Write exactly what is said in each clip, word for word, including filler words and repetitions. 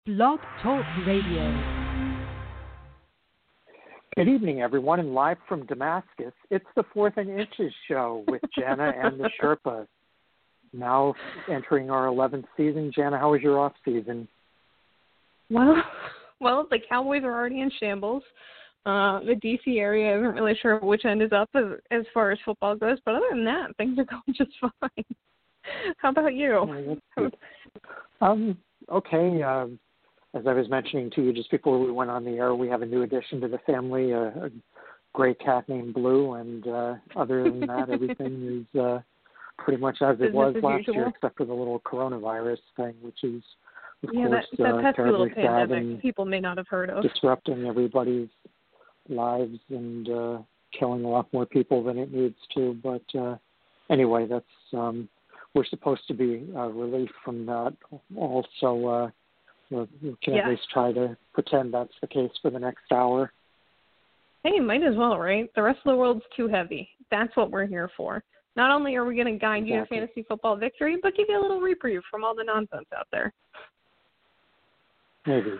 Blog Talk Radio. Good evening, everyone, and live from Damascus, it's the Fourth and Inches show with Jana and the Sherpas. Now entering our eleventh season. Jana, how was your off season? Well, well, the Cowboys are already in shambles. Uh, the D C area isn't really sure which end is up as, as far as football goes, but other than that, things are going just fine. How about you? Um, okay. Uh, as I was mentioning to you just before we went on the air, we have a new addition to the family, a, a gray cat named Blue, and uh, other than that, everything is uh, pretty much as it was last usual. year, except for the little coronavirus thing, which is, of yeah, course, that, that uh, pesky little terribly sad pandemic and people may not have heard of. disrupting everybody's lives and uh, killing a lot more people than it needs to. But uh, anyway, that's um, we're supposed to be uh, relief from that. Also, uh, we can yeah. at least try to pretend that's the case for the next hour. Hey, might as well, right? The rest of the world's too heavy. That's what we're here for. Not only are we going to guide exactly. you to fantasy football victory, but give you a little reprieve from all the nonsense out there. Maybe.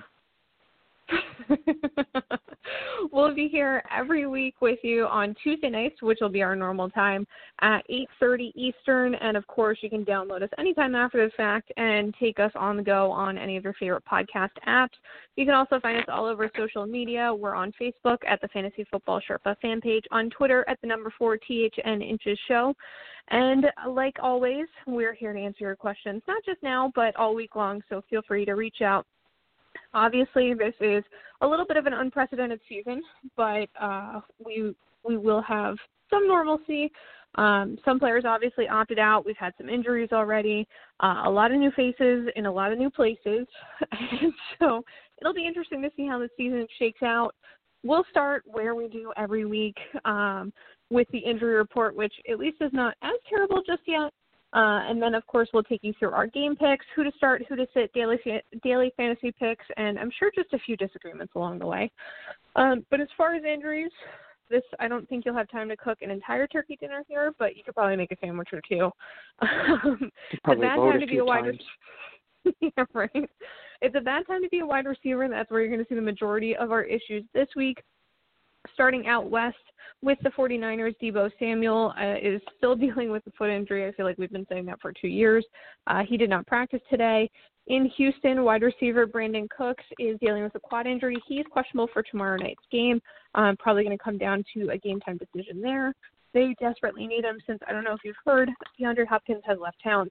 We'll be here every week with you on Tuesday nights, which will be our normal time, at eight thirty Eastern. And, of course, you can download us anytime after the fact and take us on the go on any of your favorite podcast apps. You can also find us all over social media. We're on Facebook at the Fantasy Football Sherpa fan page, on Twitter at the number four T H N Inches Show. And like always, we're here to answer your questions, not just now, but all week long, so feel free to reach out. Obviously, this is a little bit of an unprecedented season, but uh, we we will have some normalcy. Um, some players obviously opted out. We've had some injuries already, uh, a lot of new faces in a lot of new places. And so it'll be interesting to see how the season shakes out. We'll start where we do every week um, with the injury report, which at least is not as terrible just yet. Uh, and then, of course, we'll take you through our game picks, who to start, who to sit, daily daily fantasy picks, and I'm sure just a few disagreements along the way. Um, but as far as injuries, this I don't think you'll have time to cook an entire turkey dinner here, but you could probably make a sandwich or two. Um, it's a bad time to be a wide receiver. Yeah, right. It's a bad time to be a wide receiver, and that's where you're going to see the majority of our issues this week. Starting out west with the 49ers, Deebo Samuel uh, is still dealing with a foot injury. I feel like we've been saying that for two years. Uh, he did not practice today. In Houston, wide receiver Brandon Cooks is dealing with a quad injury. He's questionable for tomorrow night's game. Um, probably going to come down to a game-time decision there. They desperately need him since, I don't know if you've heard, DeAndre Hopkins has left town.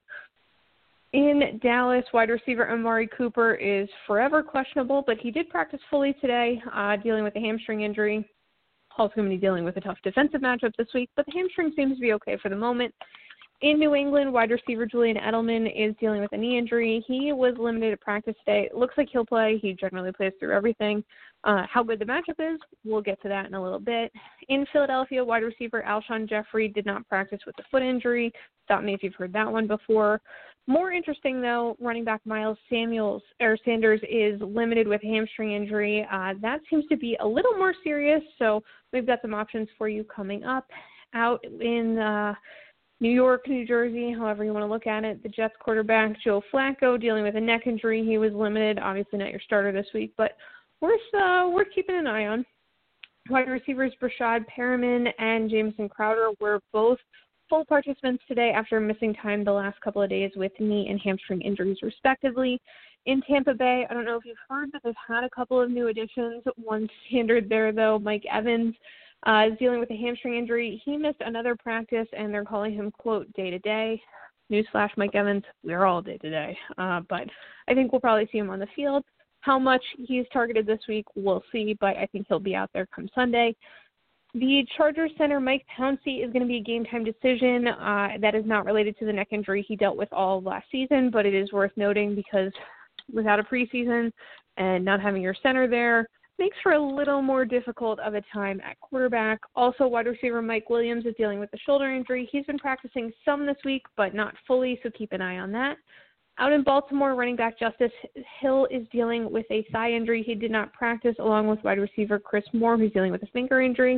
In Dallas, wide receiver Amari Cooper is forever questionable, but he did practice fully today, uh, dealing with a hamstring injury. Also going to be dealing with a tough defensive matchup this week, but the hamstring seems to be okay for the moment. In New England, wide receiver Julian Edelman is dealing with a knee injury. He was limited at practice today. It looks like he'll play. He generally plays through everything. Uh, how good the matchup is, we'll get to that in a little bit. In Philadelphia, wide receiver Alshon Jeffrey did not practice with a foot injury. Stop me if you've heard that one before. More interesting, though, running back Miles Samuels or Sanders is limited with a hamstring injury. Uh, that seems to be a little more serious, so we've got some options for you coming up. Out in uh, New York, New Jersey, however you want to look at it, the Jets quarterback Joe Flacco dealing with a neck injury. He was limited, obviously not your starter this week, but worth, uh, worth keeping an eye on. Wide receivers Brashad Perriman and Jamison Crowder were both full participants today after missing time the last couple of days with knee and hamstring injuries, respectively. In Tampa Bay, I don't know if you've heard, but they've had a couple of new additions. One standard there, though, Mike Evans uh, is dealing with a hamstring injury. He missed another practice, and they're calling him, quote, day-to-day. Newsflash, Mike Evans, we're all day-to-day. Uh, but I think we'll probably see him on the field. How much he's targeted this week, we'll see, but I think he'll be out there come Sunday. The Chargers center, Mike Pouncey, is going to be a game-time decision. Uh, that is not related to the neck injury he dealt with all of last season, but it is worth noting because without a preseason and not having your center there makes for a little more difficult of a time at quarterback. Also, wide receiver Mike Williams is dealing with a shoulder injury. He's been practicing some this week, but not fully, so keep an eye on that. Out in Baltimore, running back Justice Hill is dealing with a thigh injury. He did not practice, along with wide receiver Chris Moore, who's dealing with a finger injury.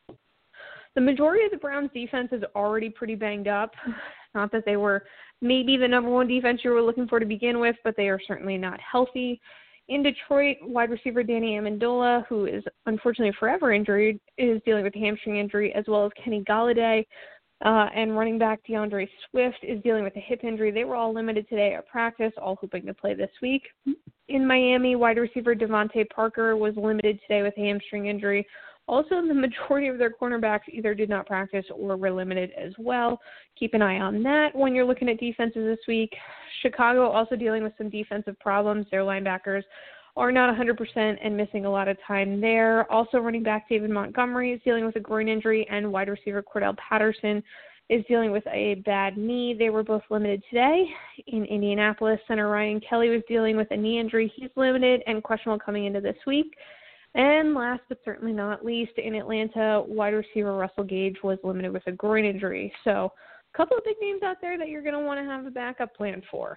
The majority of the Browns' defense is already pretty banged up. Not that they were maybe the number one defense you were looking for to begin with, but they are certainly not healthy. in Detroit, wide receiver Danny Amendola, who is unfortunately forever injured, is dealing with a hamstring injury, as well as Kenny Galladay. Uh, and running back DeAndre Swift is dealing with a hip injury. They were all limited today at practice, all hoping to play this week. In Miami, wide receiver Devontae Parker was limited today with a hamstring injury. Also, the majority of their cornerbacks either did not practice or were limited as well. Keep an eye on that when you're looking at defenses this week. Chicago also dealing with some defensive problems. Their linebackers are not one hundred percent and missing a lot of time there. Also, running back David Montgomery is dealing with a groin injury, and wide receiver Cordell Patterson is dealing with a bad knee. They were both limited today. In Indianapolis, center Ryan Kelly was dealing with a knee injury. He's limited and questionable coming into this week. And last but certainly not least, in Atlanta, wide receiver Russell Gage was limited with a groin injury. So a couple of big names out there that you're going to want to have a backup plan for.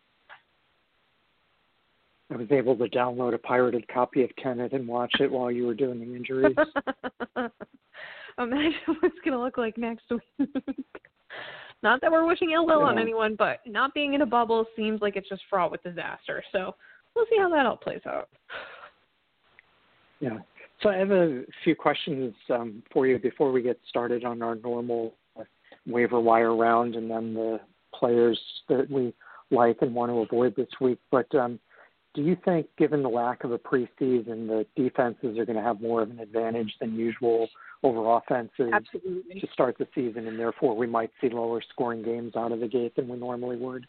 I was able to download a pirated copy of Tenet and watch it while you were doing the injuries. Imagine what it's going to look like next week. Not that we're wishing ill will yeah. on anyone, but not being in a bubble seems like it's just fraught with disaster. So we'll see how that all plays out. Yeah. So I have a few questions um, for you before we get started on our normal uh, waiver wire round and then the players that we like and want to avoid this week. But um, do you think, given the lack of a preseason, the defenses are going to have more of an advantage than usual over offenses Absolutely. to start the season, and therefore we might see lower scoring games out of the gate than we normally would?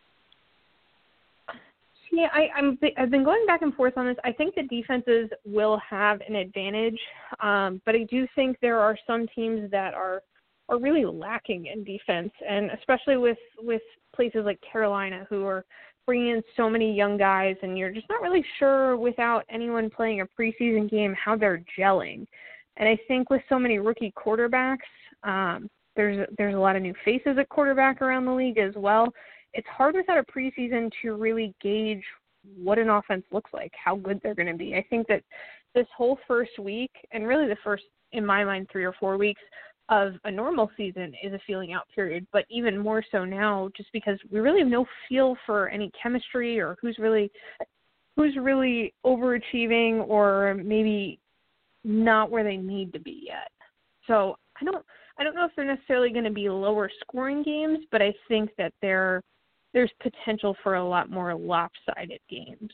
Yeah, I, I'm, I've been going back and forth on this. I think the defenses will have an advantage, um, but I do think there are some teams that are are really lacking in defense, and especially with, with places like Carolina, who are bringing in so many young guys, and you're just not really sure without anyone playing a preseason game how they're gelling. And I think with so many rookie quarterbacks, um, there's there's a lot of new faces at quarterback around the league as well. It's hard without a preseason to really gauge what an offense looks like, how good they're going to be. I think that this whole first week, and really the first, in my mind, three or four weeks of a normal season is a feeling out period, but even more so now just because we really have no feel for any chemistry or who's really who's really overachieving or maybe not where they need to be yet. So I don't I don't know if they're necessarily going to be lower scoring games, but I think that they're there's potential for a lot more lopsided games.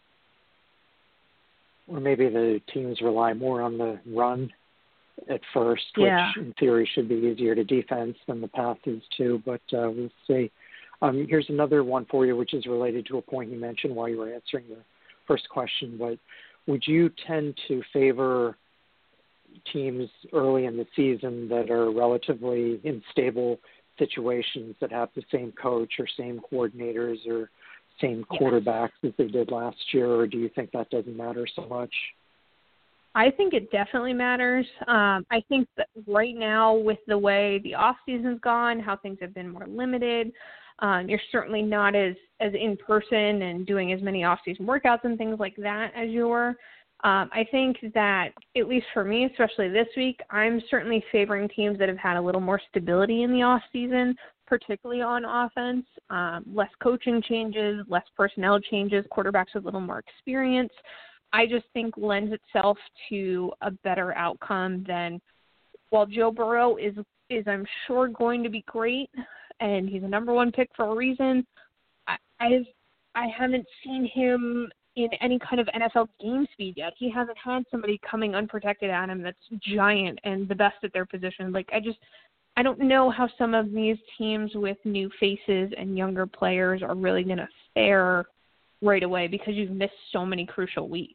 Or maybe the teams rely more on the run at first, which yeah. in theory should be easier to defense than the passes too, but uh, we'll see. Um, here's another one for you, which is related to a point you mentioned while you were answering the first question, but would you tend to favor teams early in the season that are relatively in stable situations that have the same coach or same coordinators or same quarterbacks yes. as they did last year, or do you think that doesn't matter so much? I think it definitely matters. Um, I think that right now with the way the off season's gone, how things have been more limited, um, you're certainly not as, as in person and doing as many off season workouts and things like that as you were. Um, I think that, at least for me, especially this week, I'm certainly favoring teams that have had a little more stability in the off season, particularly on offense, um, less coaching changes, less personnel changes, quarterbacks with a little more experience. I just think lends itself to a better outcome than, while Joe Burrow is, is I'm sure going to be great, and he's a number one pick for a reason, I, I've, I haven't seen him in any kind of N F L game speed yet. He hasn't had somebody coming unprotected at him that's giant and the best at their position. Like, I just, I don't know how some of these teams with new faces and younger players are really going to fare right away because you've missed so many crucial weeks.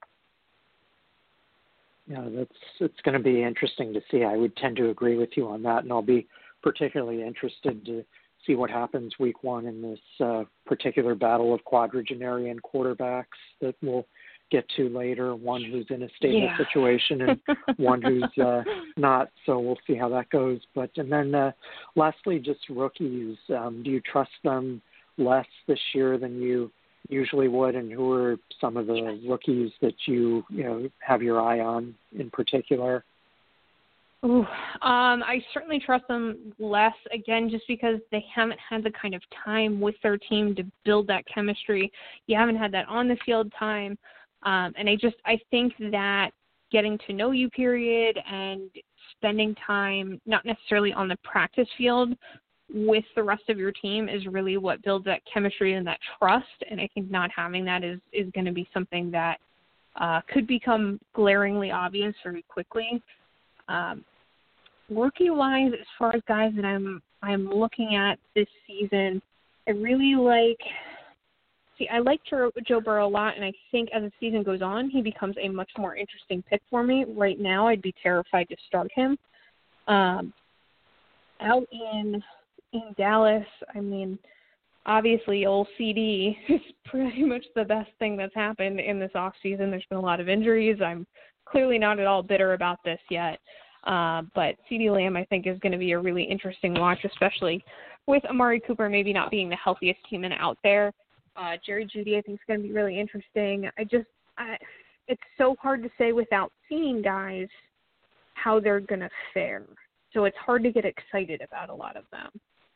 Yeah, that's it's going to be interesting to see. I would tend to agree with you on that, and I'll be particularly interested to see what happens week one in this uh, particular battle of quadragenarian quarterbacks that we'll get to later, one who's in a stable yeah. situation and one who's uh, not, so we'll see how that goes. But and then uh, lastly, just rookies. Um, do you trust them less this year than you usually would, and who are some of the rookies that you, you know, have your eye on in particular? Ooh, um, I certainly trust them less, again, just because they haven't had the kind of time with their team to build that chemistry. You haven't had that on the field time. Um, and I just, I think that getting to know you period and spending time, not necessarily on the practice field, with the rest of your team is really what builds that chemistry and that trust. And I think not having that is, is going to be something that uh, could become glaringly obvious very quickly. Um, rookie-wise, as far as guys that I'm I'm looking at this season, I really like. See, I like Joe, Joe Burrow a lot, and I think as the season goes on, he becomes a much more interesting pick for me. Right now, I'd be terrified to start him. Um, out in in Dallas, I mean, obviously, old C D is pretty much the best thing that's happened in this offseason. There's been a lot of injuries. I'm clearly not at all bitter about this yet. Uh, but CeeDee Lamb, I think, is going to be a really interesting watch, especially with Amari Cooper maybe not being the healthiest human out there. Uh, Jerry Jeudy, I think, is going to be really interesting. I just, I, it's so hard to say without seeing guys how they're going to fare. So it's hard to get excited about a lot of them.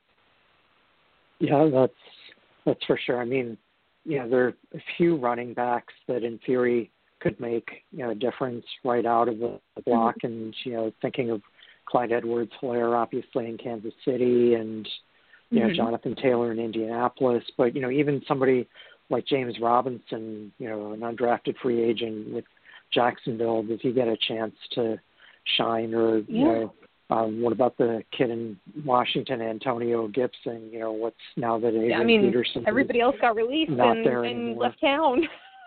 Yeah, that's that's for sure. I mean, you know, there are a few running backs that in theory could make, you know, a difference right out of the, the block. Mm-hmm. And, you know, thinking of Clyde Edwards-Helaire, obviously, in Kansas City, and, you know, mm-hmm. Jonathan Taylor in Indianapolis. But, you know, even somebody like James Robinson, you know, an undrafted free agent with Jacksonville, does he get a chance to shine? Or, yeah. you know, um, what about the kid in Washington, Antonio Gibson? You know, what's now that Adrian yeah, I mean, Peterson everybody else got released not and, there and anymore. left town.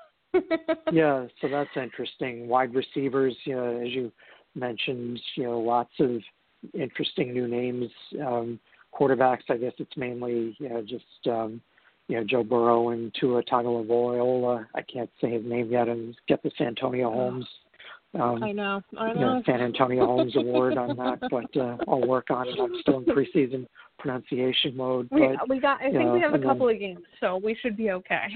Yeah, so that's interesting. Wide receivers, you know, as you mentioned, you know, lots of interesting new names. Um, quarterbacks, I guess it's mainly, you know, just, um, you know, Joe Burrow and Tua Tagovailoa. I can't say his name yet. And get the San Antonio Holmes. Um, I know. I know. You know, San Antonio Holmes Award on that, but uh, I'll work on it. I'm still in preseason pronunciation mode. We, but, we got. I think know, we have a couple then, of games, so we should be okay.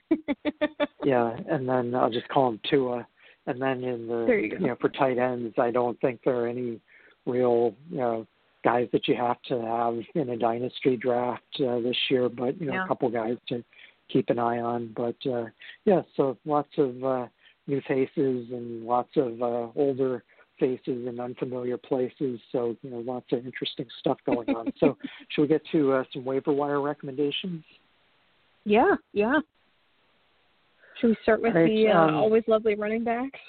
Yeah, and then I'll just call him Tua. And then in the, you, you know, for tight ends, I don't think there are any real, you know, guys that you have to have in a dynasty draft uh, this year, but, you know, yeah. a couple guys to keep an eye on. But, uh, yeah, so lots of uh, new faces and lots of uh, older faces in unfamiliar places. So, you know, lots of interesting stuff going on. So should we get to uh, some waiver wire recommendations? Yeah, yeah. Should we start with right, the uh, um, always lovely running backs?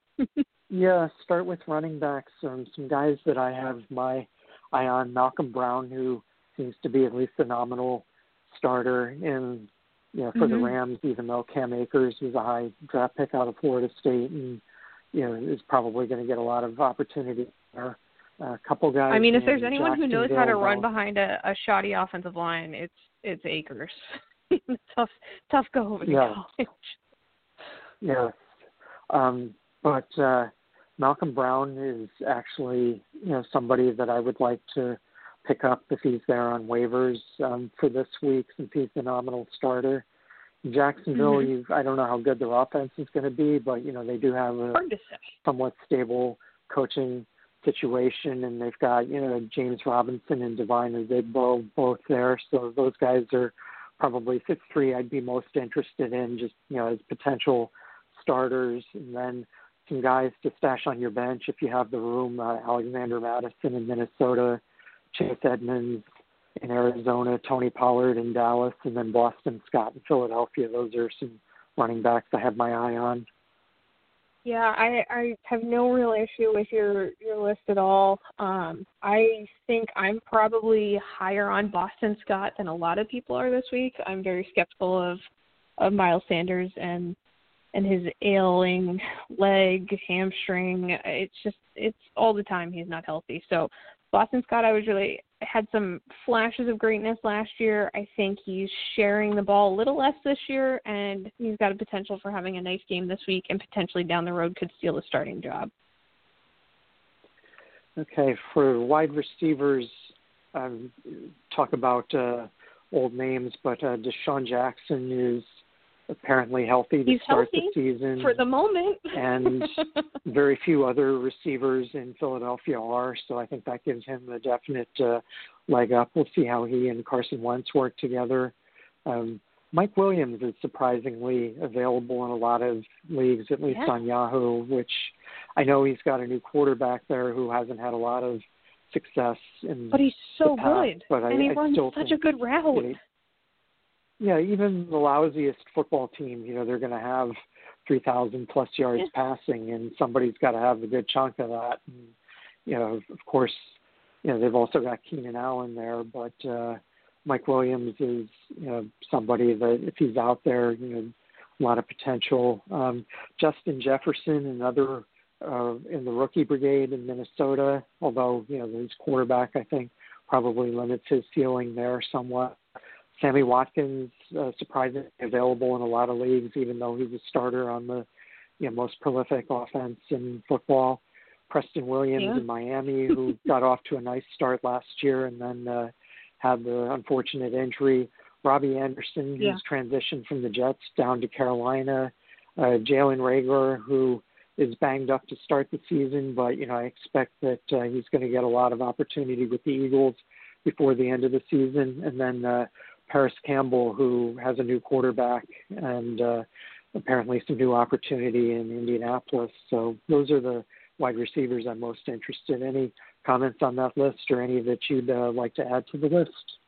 Yeah, start with running backs. Um, some guys that I have my eye on. Malcolm Brown, who seems to be at least a nominal starter in, you know, for mm-hmm. the Rams, even though Cam Akers was a high draft pick out of Florida State and, you know, is probably going to get a lot of opportunity there. Uh, a couple guys. I mean, if there's anyone who knows how to run behind a, a shoddy offensive line, it's it's Akers. tough, tough go over to yeah. college. Yeah. Um, but uh, Malcolm Brown is actually, you know, somebody that I would like to pick up if he's there on waivers um, for this week, since he's the nominal starter. Jacksonville, mm-hmm. you've, I don't know how good their offense is going to be, but, you know, they do have a somewhat stable coaching situation, and they've got, you know, James Robinson and Divine Azigbo both there. So those guys are probably six three I'd be most interested in, just, you know, as potential starters. And then some guys to stash on your bench if you have the room, uh, Alexander Mattison in Minnesota, Chase Edmonds in Arizona, Tony Pollard in Dallas, and then Boston Scott in Philadelphia. Those are some running backs I have my eye on. Yeah, I, I have no real issue with your, your list at all. Um, I think I'm probably higher on Boston Scott than a lot of people are this week. I'm very skeptical of, of Miles Sanders and and his ailing leg, hamstring. It's just, it's all the time he's not healthy. So Boston Scott, I was really, had some flashes of greatness last year. I think he's sharing the ball a little less this year, and he's got a potential for having a nice game this week and potentially down the road could steal the starting job. Okay, for wide receivers, um, talk about uh, old names, but uh, Deshaun Jackson is apparently healthy to He's start healthy the season. For the moment. And very few other receivers in Philadelphia are, so I think that gives him a definite uh, leg up. We'll see how he and Carson Wentz work together. Um, Mike Williams is surprisingly available in a lot of leagues, at least yeah. on Yahoo, which I know he's got a new quarterback there who hasn't had a lot of success in But he's so the past, good, but and I, he I runs still such think a good route. It, yeah, even the lousiest football team, you know, they're going to have three thousand plus yards yeah. passing, and somebody's got to have a good chunk of that. And, you know, of course, you know, they've also got Keenan Allen there, but uh, Mike Williams is, you know, somebody that if he's out there, you know, a lot of potential. Um, Justin Jefferson, another uh, in the rookie brigade in Minnesota, although, you know, his quarterback, I think, probably limits his ceiling there somewhat. Sammy Watkins, uh, surprisingly available in a lot of leagues, even though he's a starter on the you know, most prolific offense in football. Preston Williams yeah. in Miami, who got off to a nice start last year and then uh, had the unfortunate injury. Robbie Anderson, yeah. who's transitioned from the Jets down to Carolina. Uh, Jalen Reagor, who is banged up to start the season, but you know I expect that uh, he's going to get a lot of opportunity with the Eagles before the end of the season. And then uh, Paris Campbell, who has a new quarterback and uh, apparently some new opportunity in Indianapolis. So those are the wide receivers I'm most interested in. Any comments on that list or any that you'd uh, like to add to the list?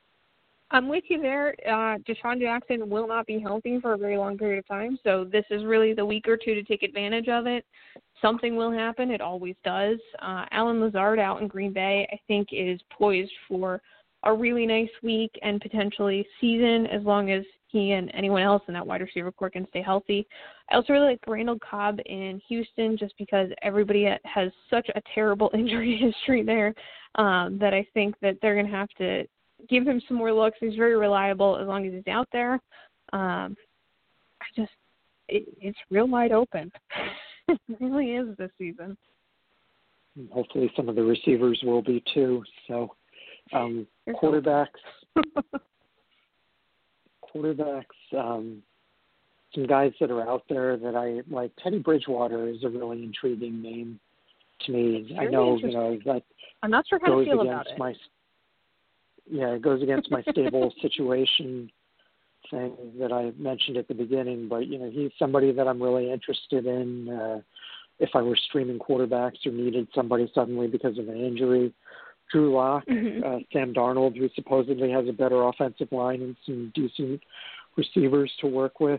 I'm with you there. Uh, Deshaun Jackson will not be healthy for a very long period of time, so this is really the week or two to take advantage of it. Something will happen. It always does. Uh, Alan Lazard out in Green Bay, I think, is poised for a really nice week and potentially season as long as he and anyone else in that wide receiver core can stay healthy. I also really like Randall Cobb in Houston just because everybody has such a terrible injury history there um, that I think that they're going to have to give him some more looks. He's very reliable as long as he's out there. Um, I just, it, it's real wide open. It really is this season. Hopefully some of the receivers will be too. So um, quarterbacks, quarterbacks, um, some guys that are out there that I like. Teddy Bridgewater is a really intriguing name to me. I know, you know, that I'm not sure how goes to feel against about it. my Yeah, it goes against my stable situation thing that I mentioned at the beginning. But, you know, he's somebody that I'm really interested in uh, if I were streaming quarterbacks or needed somebody suddenly because of an injury. Drew Lock, mm-hmm. uh, Sam Darnold, who supposedly has a better offensive line and some decent receivers to work with.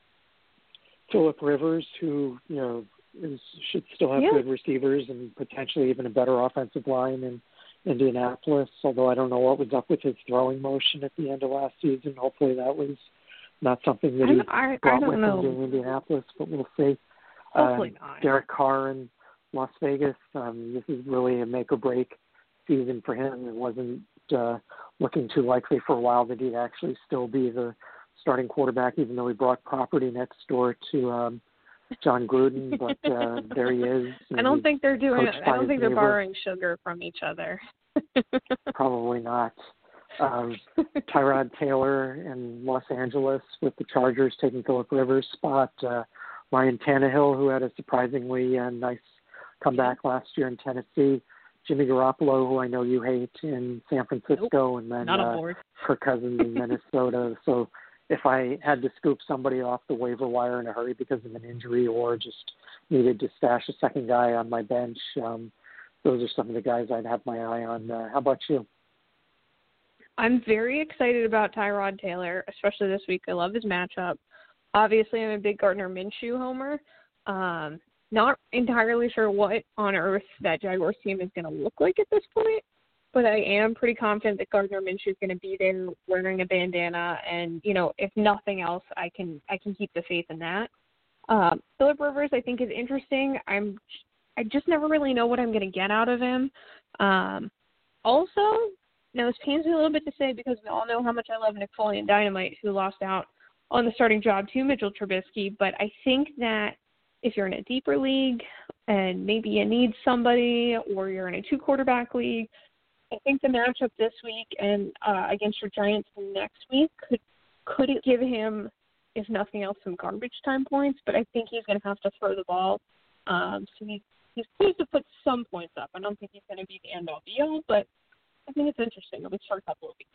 Phillip Rivers, who, you know, is, should still have yeah. good receivers and potentially even a better offensive line and Indianapolis, although I don't know what was up with his throwing motion at the end of last season. Hopefully that was not something that he I, I, brought I with know. him to Indianapolis, but we'll see. Hopefully um, not. Derek Carr in Las Vegas, um, this is really a make-or-break season for him. It wasn't uh, looking too likely for a while that he'd actually still be the starting quarterback, even though he brought property next door to um, John Gruden, but uh, there he is. I don't think they're doing. I don't think they're neighbor. borrowing sugar from each other. Probably not. Um, Tyrod Taylor in Los Angeles with the Chargers taking Phillip Rivers' spot. Uh, Ryan Tannehill, who had a surprisingly uh, nice comeback last year in Tennessee. Jimmy Garoppolo, who I know you hate, in San Francisco, nope, and then not uh, Kirk Cousins in Minnesota. So if I had to scoop somebody off the waiver wire in a hurry because of an injury or just needed to stash a second guy on my bench, um, those are some of the guys I'd have my eye on. Uh, how about you? I'm very excited about Tyrod Taylor, especially this week. I love his matchup. Obviously, I'm a big Gardner Minshew homer. Um, not entirely sure what on earth that Jaguars team is going to look like at this point, but I am pretty confident that Gardner Minshew is going to be there wearing a bandana, and you know, if nothing else, I can I can keep the faith in that. Um, Phillip Rivers, I think, is interesting. I'm I just never really know what I'm going to get out of him. Um, also, now this pains me a little bit to say because we all know how much I love Nick Foley and Dynamite, who lost out on the starting job to Mitchell Trubisky, but I think that if you're in a deeper league and maybe you need somebody or you're in a two-quarterback league, I think the matchup this week and uh, against your Giants next week could could it give him if nothing else, some garbage time points, but I think he's going to have to throw the ball. Um, so he's, he's supposed to put some points up. I don't think he's going to be the end-all be-all, but I think it's interesting, at least for a couple of weeks.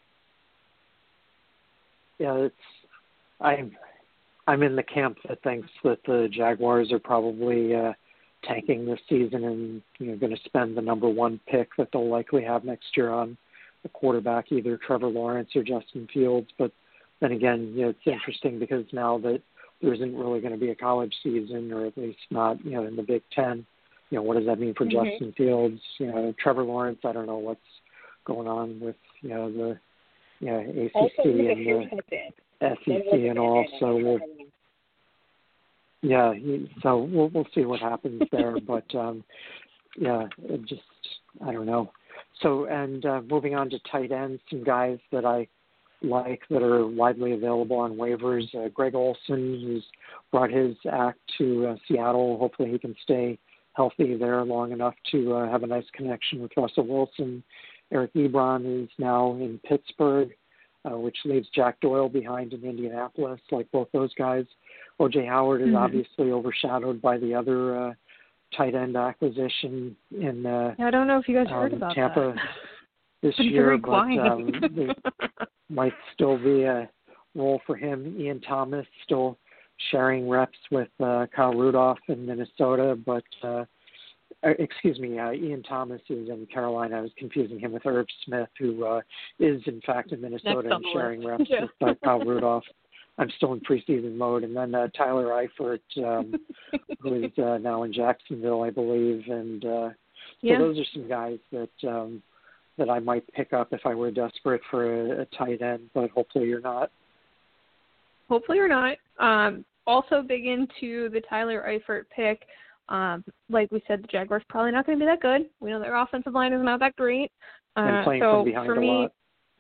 Yeah, it's I'm I'm in the camp that thinks that the Jaguars are probably uh, tanking this season and you know going to spend the number one pick that they'll likely have next year on a quarterback, either Trevor Lawrence or Justin Fields. But then again, you know, it's interesting because now that there isn't really going to be a college season, or at least not, you know, in the Big Ten, you know, what does that mean for mm-hmm. Justin Fields? You know, Trevor Lawrence, I don't know what's going on with, you know, the you know, A C C and the S E C and all. So we'll, yeah, so we'll we'll see what happens there. But um, yeah, it just I don't know. So and uh, moving on to tight ends, some guys that I like that are widely available on waivers. Uh, Greg Olsen, who's brought his act to uh, Seattle. Hopefully he can stay healthy there long enough to uh, have a nice connection with Russell Wilson. Eric Ebron is now in Pittsburgh, uh, which leaves Jack Doyle behind in Indianapolis, like both those guys. O J Howard is mm-hmm. obviously overshadowed by the other uh, tight end acquisition in uh, yeah, I don't know if you guys um, heard about Tampa that. this year, but um, there might still be a role for him. Ian Thomas still sharing reps with uh, Kyle Rudolph in Minnesota, but uh, excuse me, uh, Ian Thomas is in Carolina. I was confusing him with Irv Smith, who uh, is in fact in Minnesota and sharing reps yeah. with uh, Kyle Rudolph. I'm still in preseason mode. And then uh, Tyler Eifert, um, who is uh, now in Jacksonville, I believe. And uh, yeah. so those are some guys that um, that I might pick up if I were desperate for a, a tight end, but hopefully you're not. Hopefully you're not. Um, also big into the Tyler Eifert pick. Um, like we said, the Jaguars probably not going to be that good. We know their offensive line is not that great. Uh, and playing so from behind for a me, lot.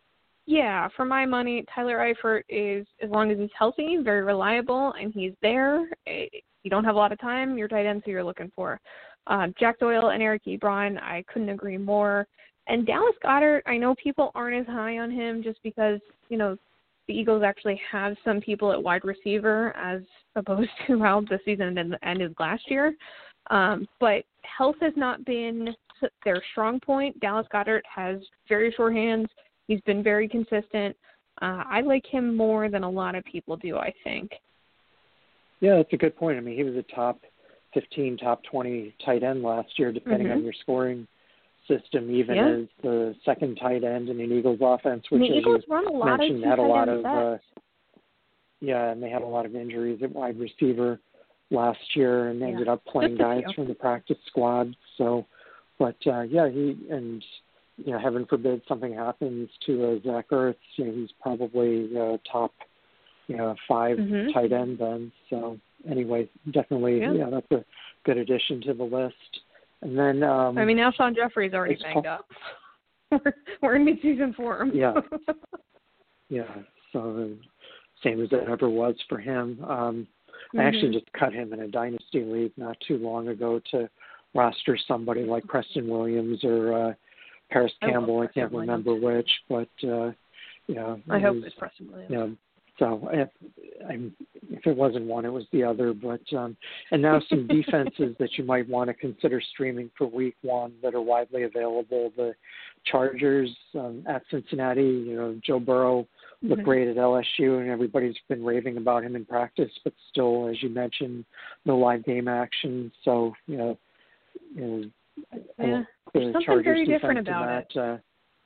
Yeah, for my money, Tyler Eifert is, as long as he's healthy, very reliable, and he's there. You don't have a lot of time, your tight ends who you're looking for. Uh, Jack Doyle and Eric Ebron, I couldn't agree more. And Dallas Goedert, I know people aren't as high on him just because, you know, the Eagles actually have some people at wide receiver as opposed to how the season ended last year. Um, but health has not been their strong point. Dallas Goedert has very sure hands. He's been very consistent. Uh, I like him more than a lot of people do, I think. Yeah, that's a good point. I mean, he was a top fifteen, top twenty tight end last year, depending mm-hmm. on your scoring system, even yeah. as the second tight end in an Eagles offense, which, the as Eagles you run a lot mentioned, of had a lot of, uh, yeah, and they had a lot of injuries at wide receiver last year and yeah. ended up playing guys from the practice squad. So, but, uh, yeah, he, and, you know, heaven forbid something happens to uh, Zach Ertz, you know, he's probably uh, top, you know, five mm-hmm. tight end then. So anyway, definitely, yeah. yeah, that's a good addition to the list. And then, um, I mean, now Sean Jeffrey's already banged up. we're, we're in mid-season form. yeah. Yeah. So same as it ever was for him. Um, mm-hmm. I actually just cut him in a dynasty league not too long ago to roster somebody like Preston Williams or, uh, Paris Campbell, I, I can't Williams. remember which, but, uh, you know. I it hope was, it's Preston Williams. You know, so if, I'm, if it wasn't one, it was the other. But um, and now some defenses that you might want to consider streaming for week one that are widely available. The Chargers um, at Cincinnati, you know, Joe Burrow looked mm-hmm. great at L S U, and everybody's been raving about him in practice, but still, as you mentioned, no live game action. So, you know, you know yeah. the There's something Chargers very different about that, it. Uh,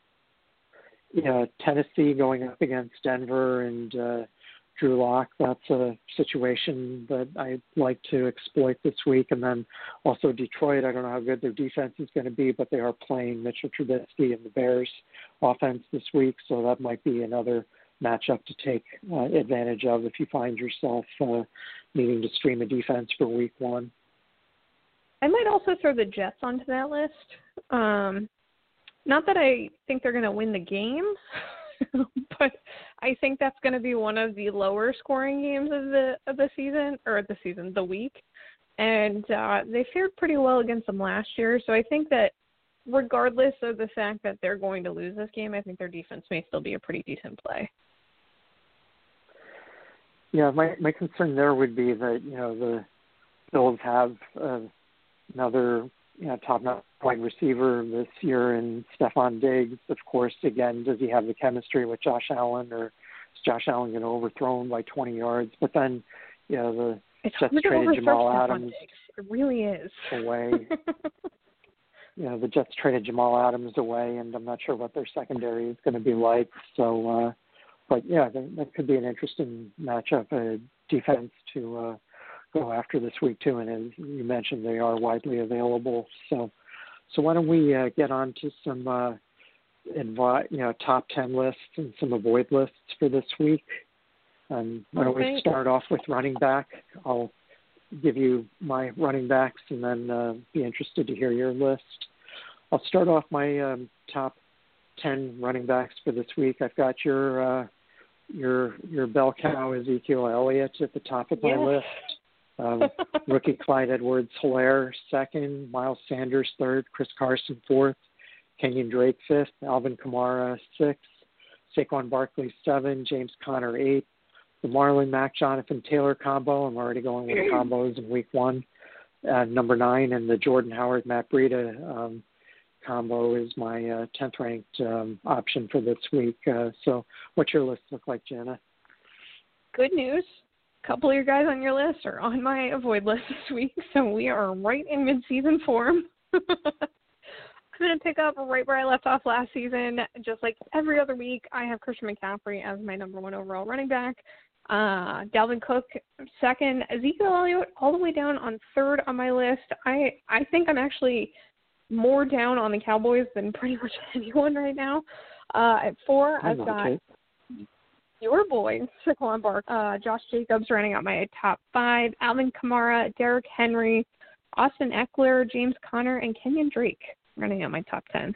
yeah, Tennessee going up against Denver and uh, Drew Lock. That's a situation that I'd like to exploit this week. And then also Detroit. I don't know how good their defense is going to be, but they are playing Mitchell Trubisky and the Bears offense this week, so that might be another matchup to take uh, advantage of if you find yourself uh, needing to stream a defense for week one. I might also throw the Jets onto that list. Um, not that I think they're going to win the game, but I think that's going to be one of the lower scoring games of the of the season, or the season, the week. And uh, they fared pretty well against them last year. So I think that regardless of the fact that they're going to lose this game, I think their defense may still be a pretty decent play. Yeah, my my concern there would be that, you know, the Bills have uh, another, you know, top notch wide receiver this year in Stephon Diggs. Of course, again, does he have the chemistry with Josh Allen, or is Josh Allen going to overthrow him by twenty yards? But then, you know, the it's Jets hard to traded Jamal Stephon Adams Diggs. It really is. away. You know, the Jets traded Jamal Adams away, and I'm not sure what their secondary is going to be like. So, uh, but yeah, that, that could be an interesting matchup, a defense to uh, go after this week too. And as you mentioned, they are widely available. So, so why don't we uh, get on to some, uh, invi- you know, top ten lists and some avoid lists for this week. Um, why don't Okay. we start off with running back? I'll give you my running backs and then uh, be interested to hear your list. I'll start off my um, top ten running backs for this week. I've got your uh, your your bell cow Ezekiel Elliott at the top of my Yeah. list. Um, rookie Clyde Edwards-Helaire second, Miles Sanders third, Chris Carson fourth, Kenyon Drake fifth, Alvin Kamara sixth, Saquon Barkley seven, James Conner eight, the Marlon Mack Jonathan Taylor combo. I'm already going with combos in week one. Uh, number nine, and the Jordan Howard Matt Breida um, combo is my uh, tenth ranked um, option for this week. Uh, so, what's your list look like, Jenna? Good news. A couple of your guys on your list are on my avoid list this week, so we are right in mid-season form. I'm going to pick up right where I left off last season. Just like every other week, I have Christian McCaffrey as my number one overall running back. Uh, Dalvin Cook second, Ezekiel Elliott all the way down on third on my list. I, I think I'm actually more down on the Cowboys than pretty much anyone right now. Uh, at four, I I've like got it. your boy, Saquon Barkley, uh, Josh Jacobs running out my top five, Alvin Kamara, Derrick Henry, Austin Eckler, James Conner, and Kenyon Drake running out my top ten.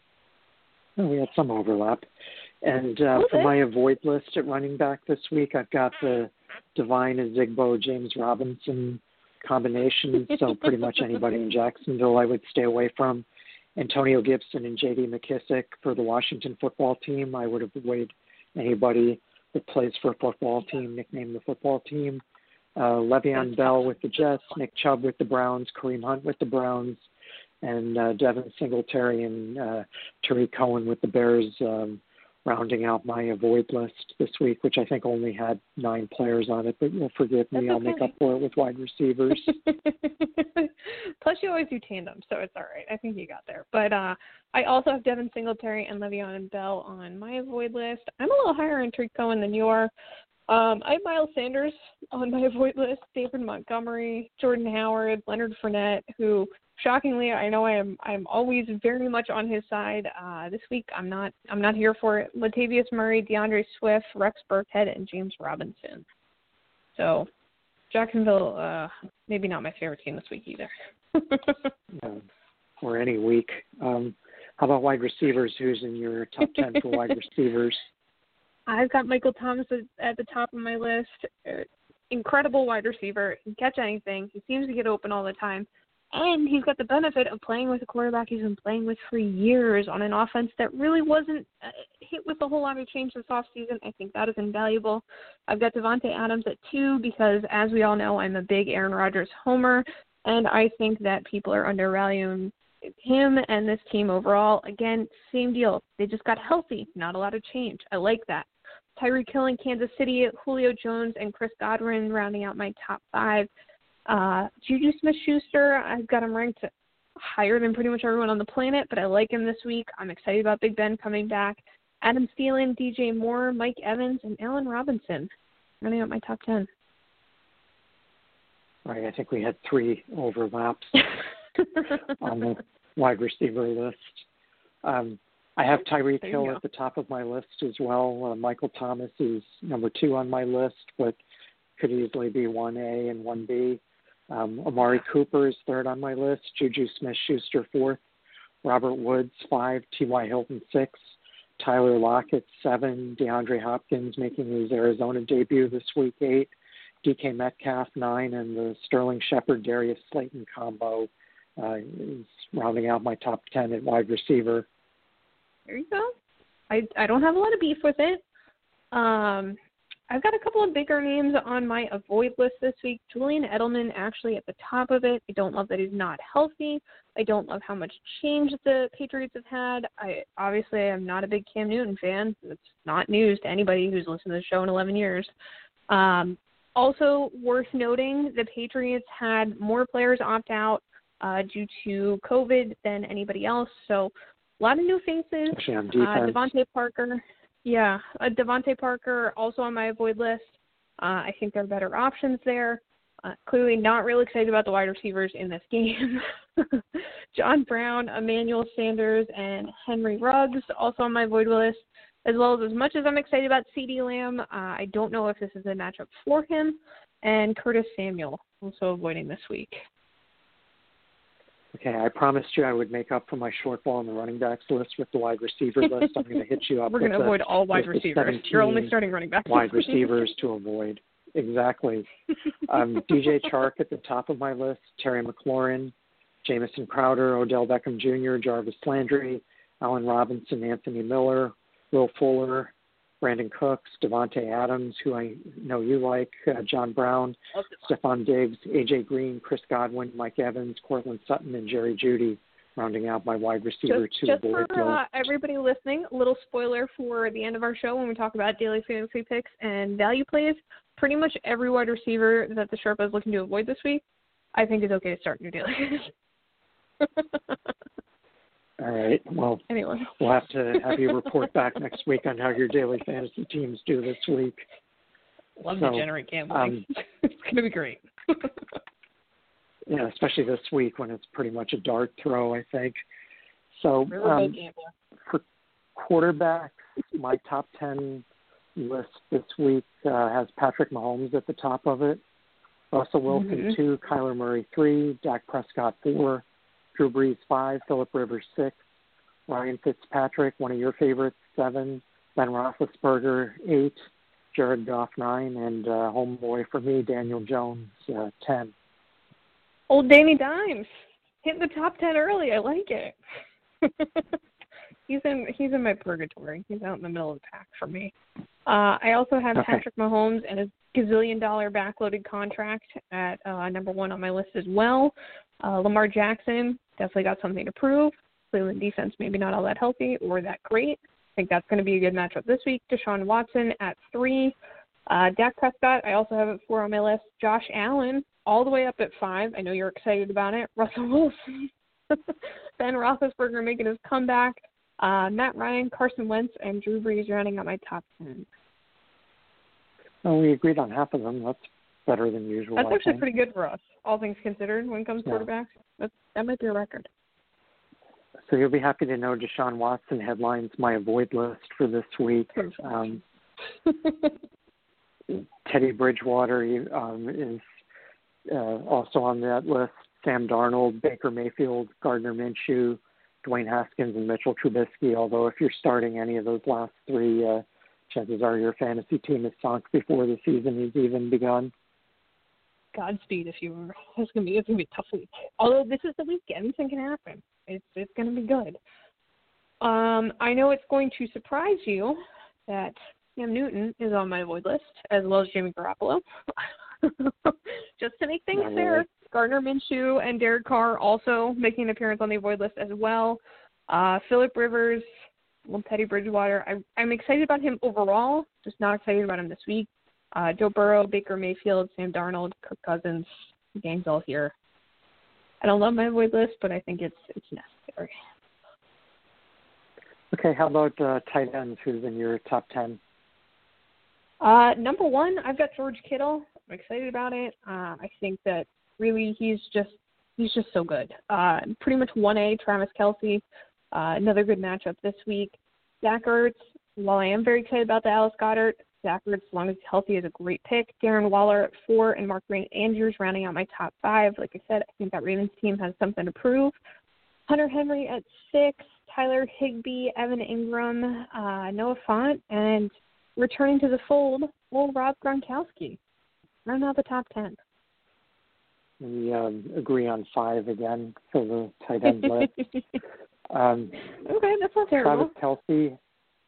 Oh, we had some overlap. And uh, Okay. for my avoid list at running back this week, I've got the Divine Azigbo James Robinson combination. So pretty much anybody in Jacksonville I would stay away from. Antonio Gibson and J D McKissick for the Washington football team. I would avoid anybody that plays for a football team, nicknamed the football team. Uh, Le'Veon Bell with the Jets, Nick Chubb with the Browns, Kareem Hunt with the Browns, and uh, Devin Singletary and uh, Tariq Cohen with the Bears, um, rounding out my avoid list this week, which I think only had nine players on it, but you'll forgive me. That's I'll okay. make up for it with wide receivers. Plus, you always do tandem, so it's all right. I think you got there. But uh, I also have Devin Singletary and Le'Veon Bell on my avoid list. I'm a little higher on Tariq Cohen than you are. Um, I have Miles Sanders on my avoid list, David Montgomery, Jordan Howard, Leonard Fournette, who, shockingly, I know I am I'm always very much on his side. Uh, this week, I'm not I'm not here for it. Latavius Murray, DeAndre Swift, Rex Burkhead, and James Robinson. So, Jacksonville, uh, maybe not my favorite team this week either. uh, or any week. Um, how about wide receivers? Who's in your top ten for wide receivers? I've got Michael Thomas at the top of my list. Uh, incredible wide receiver. He can catch anything. He seems to get open all the time. And he's got the benefit of playing with a quarterback he's been playing with for years on an offense that really wasn't uh, hit with a whole lot of change this offseason. I think that is invaluable. I've got Devontae Adams at two because, as we all know, I'm a big Aaron Rodgers homer, and I think that people are undervaluing him and this team overall. Again, same deal. They just got healthy. Not a lot of change. I like that. Tyreek Hill in Kansas City, Julio Jones, and Chris Godwin rounding out my top five. Uh, Juju Smith-Schuster, I've got him ranked higher than pretty much everyone on the planet, but I like him this week. I'm excited about Big Ben coming back. Adam Thielen, D J Moore, Mike Evans, and Allen Robinson running out my top ten. Right, I think we had three overlaps on the wide receiver list. Um, I have Tyreek There you Hill go. at the top of my list as well. Uh, Michael Thomas is number two on my list, but could easily be one A and one B. Um, Amari Cooper is third on my list. Juju Smith-Schuster fourth. Robert Woods five. T Y. Hilton six. Tyler Lockett seven. DeAndre Hopkins making his Arizona debut this week eight. D K Metcalf nine, and the Sterling Shepard Darius Slayton combo uh, is rounding out my top ten at wide receiver. There you go. I I don't have a lot of beef with it. Um, I've got a couple of bigger names on my avoid list this week. Julian Edelman actually at the top of it. I don't love that he's not healthy. I don't love how much change the Patriots have had. I obviously am not a big Cam Newton fan. It's not news to anybody who's listened to the show in eleven years. Um, also worth noting, the Patriots had more players opt out uh, due to COVID than anybody else. So a lot of new faces. Actually on defense. Uh, Devontae Parker. Yeah, uh, Devontae Parker also on my avoid list. Uh, I think there are better options there. Uh, clearly not really excited about the wide receivers in this game. John Brown, Emmanuel Sanders, and Henry Ruggs also on my avoid list, as well as as much as I'm excited about CeeDee Lamb, uh, I don't know if this is a matchup for him, and Curtis Samuel also avoiding this week. Okay, I promised you I would make up for my shortfall on the running backs list with the wide receiver list. I'm going to hit you up We're going to avoid all wide receivers. You're only starting running backs. Wide receivers to avoid. Exactly. Um, D J Chark at the top of my list, Terry McLaurin, Jamison Crowder, Odell Beckham Junior, Jarvis Landry, Allen Robinson, Anthony Miller, Will Fuller, Brandon Cooks, Devontae Adams, who I know you like, uh, John Brown, Stephon Diggs, A J Green, Chris Godwin, Mike Evans, Cortland Sutton, and Jerry Jeudy, rounding out my wide receiver just, to just avoid. for uh, everybody listening, a little spoiler for the end of our show when we talk about daily fantasy picks and value plays. Pretty much every wide receiver that the Sherpa is looking to avoid this week, I think is okay to start in your daily. All right. Well, anyway. We'll have to have you report back next week on how your daily fantasy teams do this week. Love so, to generate gambling. Um, it's going to be great. Yeah, especially this week when it's pretty much a dart throw, I think. So um, for quarterbacks, my top ten list this week uh, has Patrick Mahomes at the top of it, Russell Wilson mm-hmm. two, Kyler Murray three, Dak Prescott four, Drew Brees five, Phillip Rivers six, Ryan Fitzpatrick, one of your favorites, seven, Ben Roethlisberger eight, Jared Goff nine, and uh, homeboy for me, Daniel Jones uh, ten. Old Danny Dimes hitting the top ten early. I like it. he's in he's in my purgatory. He's out in the middle of the pack for me. Uh, I also have okay. Patrick Mahomes and his gazillion dollar backloaded contract at uh, number one on my list as well. Uh, Lamar Jackson definitely got something to prove. Cleveland defense maybe not all that healthy or that great. I think that's going to be a good matchup this week. Deshaun Watson at three. Uh, Dak Prescott, I also have at four on my list. Josh Allen, all the way up at five. I know you're excited about it. Russell Wilson. Ben Roethlisberger making his comeback. Uh, Matt Ryan, Carson Wentz, and Drew Brees rounding out my top ten. Well, we agreed on half of them. That's better than usual. That's I actually think. pretty good for us, all things considered, when it comes to yeah. quarterbacks. That's, that might be a record. So you'll be happy to know Deshaun Watson headlines my avoid list for this week. Um, Teddy Bridgewater um, is uh, also on that list. Sam Darnold, Baker Mayfield, Gardner Minshew, Dwayne Haskins, and Mitchell Trubisky. Although if you're starting any of those last three, uh, chances are your fantasy team is sunk before the season has even begun. Godspeed if you were. It's gonna be it's gonna be a tough week. Although this is the week, anything can happen. It's it's gonna be good. Um, I know it's going to surprise you that Cam Newton is on my avoid list, as well as Jimmy Garoppolo. Just to make things Not fair, really. Gardner Minshew and Derek Carr also making an appearance on the avoid list as well. Uh, Phillip Rivers, well, Teddy Bridgewater. I, I'm excited about him overall, just not excited about him this week. Uh, Joe Burrow, Baker Mayfield, Sam Darnold, Kirk Cousins, the gang's all here. I don't love my avoid list, but I think it's it's necessary. Okay, how about uh, tight ends? Who's in your top ten? Uh, number one, I've got George Kittle. I'm excited about it. Uh, I think that really he's just he's just so good. Uh, pretty much one A, Travis Kelce. Uh, another good matchup this week. Zach Ertz, while I am very excited about the Dallas Goedert, Zach Ertz, as long as he's healthy, is a great pick. Darren Waller at four and Mark Andrews rounding out my top five. Like I said, I think that Ravens team has something to prove. Hunter Henry at six, Tyler Higbee, Evan Ingram, uh, Noah Fant, and returning to the fold, old Rob Gronkowski. Round out the top ten. We um, agree on five again for the tight end list. Um, okay, that's not terrible. Travis Kelce,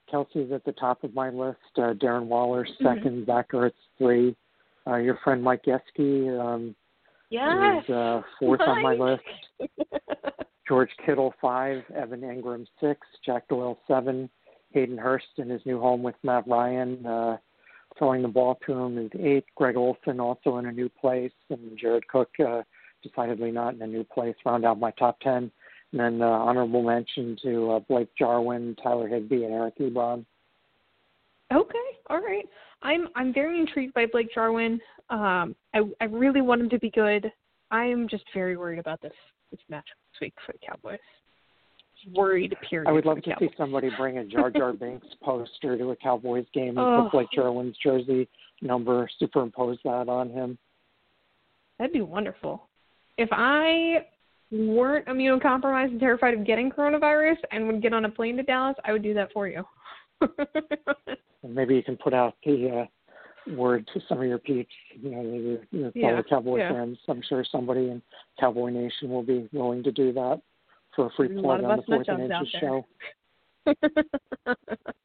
Kelsey's at the top of my list. Uh, Darren Waller second. Mm-hmm. Zach Ertz three. Uh, your friend Mike Gesky um, yes. is uh, fourth Mike. on my list. George Kittle five. Evan Engram six. Jack Doyle seven. Hayden Hurst in his new home with Matt Ryan. Uh, throwing the ball to him is eight. Greg Olsen also in a new place. And Jared Cook uh, decidedly not in a new place. Round out my top ten. And then uh, honorable mention to uh, Blake Jarwin, Tyler Higbee, and Eric Ebron. Okay, all right. I'm I'm very intrigued by Blake Jarwin. Um, I I really want him to be good. I am just very worried about this this matchup this week for the Cowboys. Worried, period. I would love to Cowboys. see somebody bring a Jar Jar Binks poster to a Cowboys game and oh. put Blake Jarwin's jersey number, superimpose that on him. That'd be wonderful. If I weren't immunocompromised and terrified of getting coronavirus and would get on a plane to Dallas, I would do that for you. Maybe you can put out the uh, word to some of your peeps, you know, your, your fellow yeah, Cowboy yeah. fans. I'm sure somebody in Cowboy Nation will be willing to do that for a free There's plug a lot on of the us Fourth and nut Inches jobs show.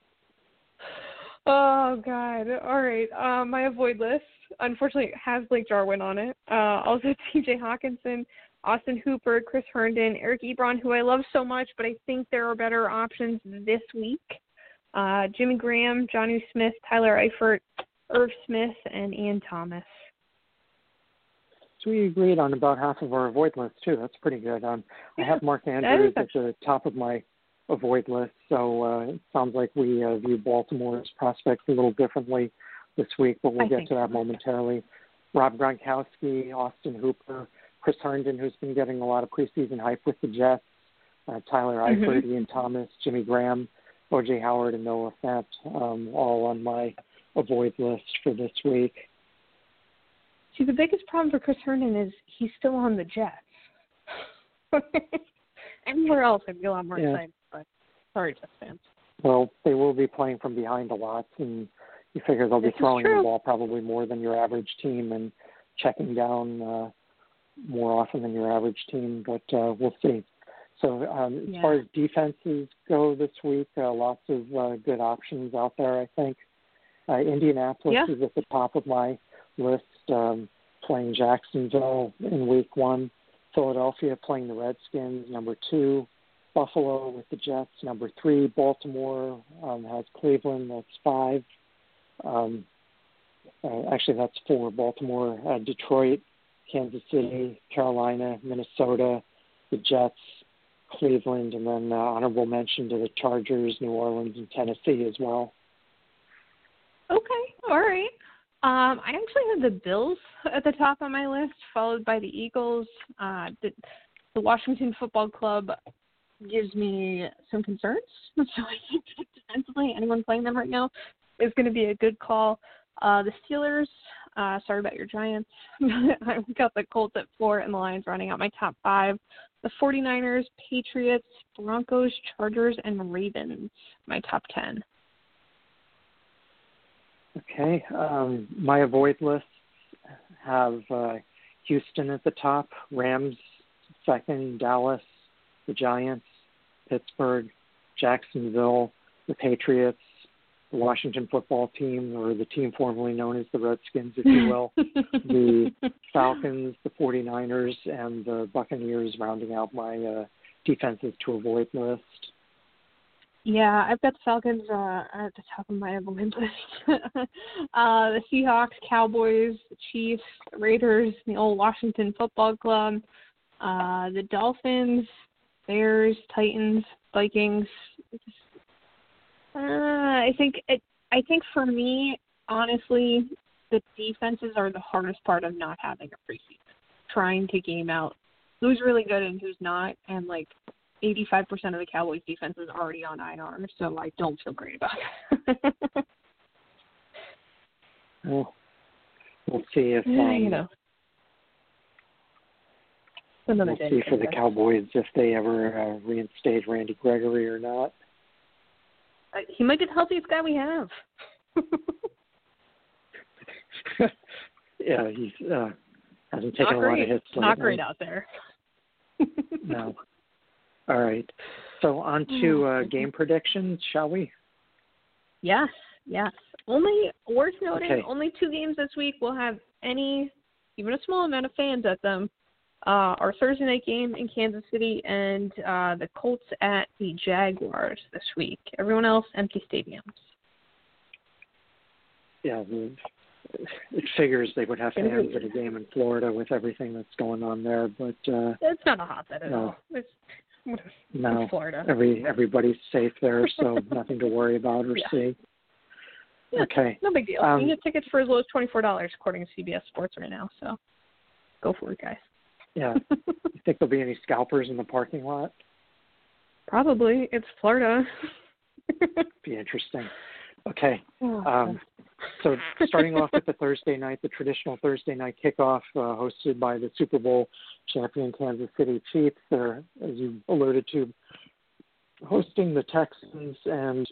Oh, God. All right. Uh, my avoid list, unfortunately, has Blake Jarwin on it. Uh, also, T J Hawkinson, Austin Hooper, Chris Herndon, Eric Ebron, who I love so much, but I think there are better options this week. Uh, Jimmy Graham, Jonnu Smith, Tyler Eifert, Irv Smith, and Ian Thomas. So we agreed on about half of our avoid list, too. That's pretty good. Um, Yeah, I have Mark Andrews at the top of my avoid list, so uh, it sounds like we uh, view Baltimore's prospects a little differently this week, but we'll I get to that so. momentarily. Rob Gronkowski, Austin Hooper, Chris Herndon, who's been getting a lot of preseason hype with the Jets, uh, Tyler Eifert, Mm-hmm. Ian Thomas, Jimmy Graham, O J Howard, and Noah Fant, um, all on my avoid list for this week. See, the biggest problem for Chris Herndon is he's still on the Jets. Anywhere else, I'd be a lot more yeah. excited, but sorry, Jets fans. Well, they will be playing from behind a lot, and you figure they'll This be is throwing true. the ball probably more than your average team and checking down uh, more often than your average team, but uh, we'll see. So um, Yeah. as far as defenses go this week, uh, lots of uh, good options out there, I think. Uh, Indianapolis Yeah. is at the top of my list, um, playing Jacksonville in week one. Philadelphia playing the Redskins, number two. Buffalo with the Jets, number three. Baltimore um, has Cleveland, that's five. Um, uh, actually, that's four. Baltimore, uh, Detroit, Kansas City, Carolina, Minnesota, the Jets, Cleveland, and then uh, honorable mention to the Chargers, New Orleans, and Tennessee as well. Okay, all right. Um, I actually have the Bills at the top of my list, followed by the Eagles. Uh, the, the Washington Football Club gives me some concerns. So I think that defensively, anyone playing them right now is going to be a good call. Uh, the Steelers, uh, sorry about your Giants. I've got the Colts at four and the Lions running out my top five. The 49ers, Patriots, Broncos, Chargers, and Ravens, my top ten. Okay. Um, my avoid lists have uh, Houston at the top, Rams second, Dallas, the Giants, Pittsburgh, Jacksonville, the Patriots, the Washington football team, or the team formerly known as the Redskins, if you will, the Falcons, the 49ers, and the Buccaneers rounding out my uh, defenses to avoid list. Yeah, I've got the Falcons uh, at the top of my avoid list. uh, the Seahawks, Cowboys, the Chiefs, Raiders, the old Washington Football Club, uh, the Dolphins, Bears, Titans, Vikings. Uh, I think it, I think for me, honestly, the defenses are the hardest part of not having a preseason. Trying to game out who's really good and who's not, and like eighty-five percent of the Cowboys defense is already on I R, so I don't feel great about it. Well, we'll see if yeah, um, you know. Another we'll day see for the Cowboys if they ever uh, reinstate Randy Gregory or not. Uh, he might be the healthiest guy we have. Yeah, he's uh, hasn't taken Not a great. lot of hits. Not lately. great out there. No. All right. So on to uh, game predictions, shall we? Yes, yes. Only, worth noting, Okay. only two games this week will have any, even a small amount of fans at them. Uh, our Thursday night game in Kansas City and uh, the Colts at the Jaguars this week. Everyone else, empty stadiums. Yeah, the, it figures they would have fans at a game in Florida with everything that's going on there, but uh, it's not a hotbed at no. all. It's, no, it's Florida. Every everybody's safe there, so nothing to worry about or yeah. see. Yeah, okay, no big deal. Um, you can get tickets for as low as twenty-four dollars, according to C B S Sports right now. So, go for it, guys. Yeah. You think there'll be any scalpers in the parking lot? Probably. It's Florida. Be interesting. Okay. Oh, Um, so starting off with the Thursday night, the traditional Thursday night kickoff uh, hosted by the Super Bowl champion Kansas City Chiefs. They're, as you alluded to, hosting the Texans, and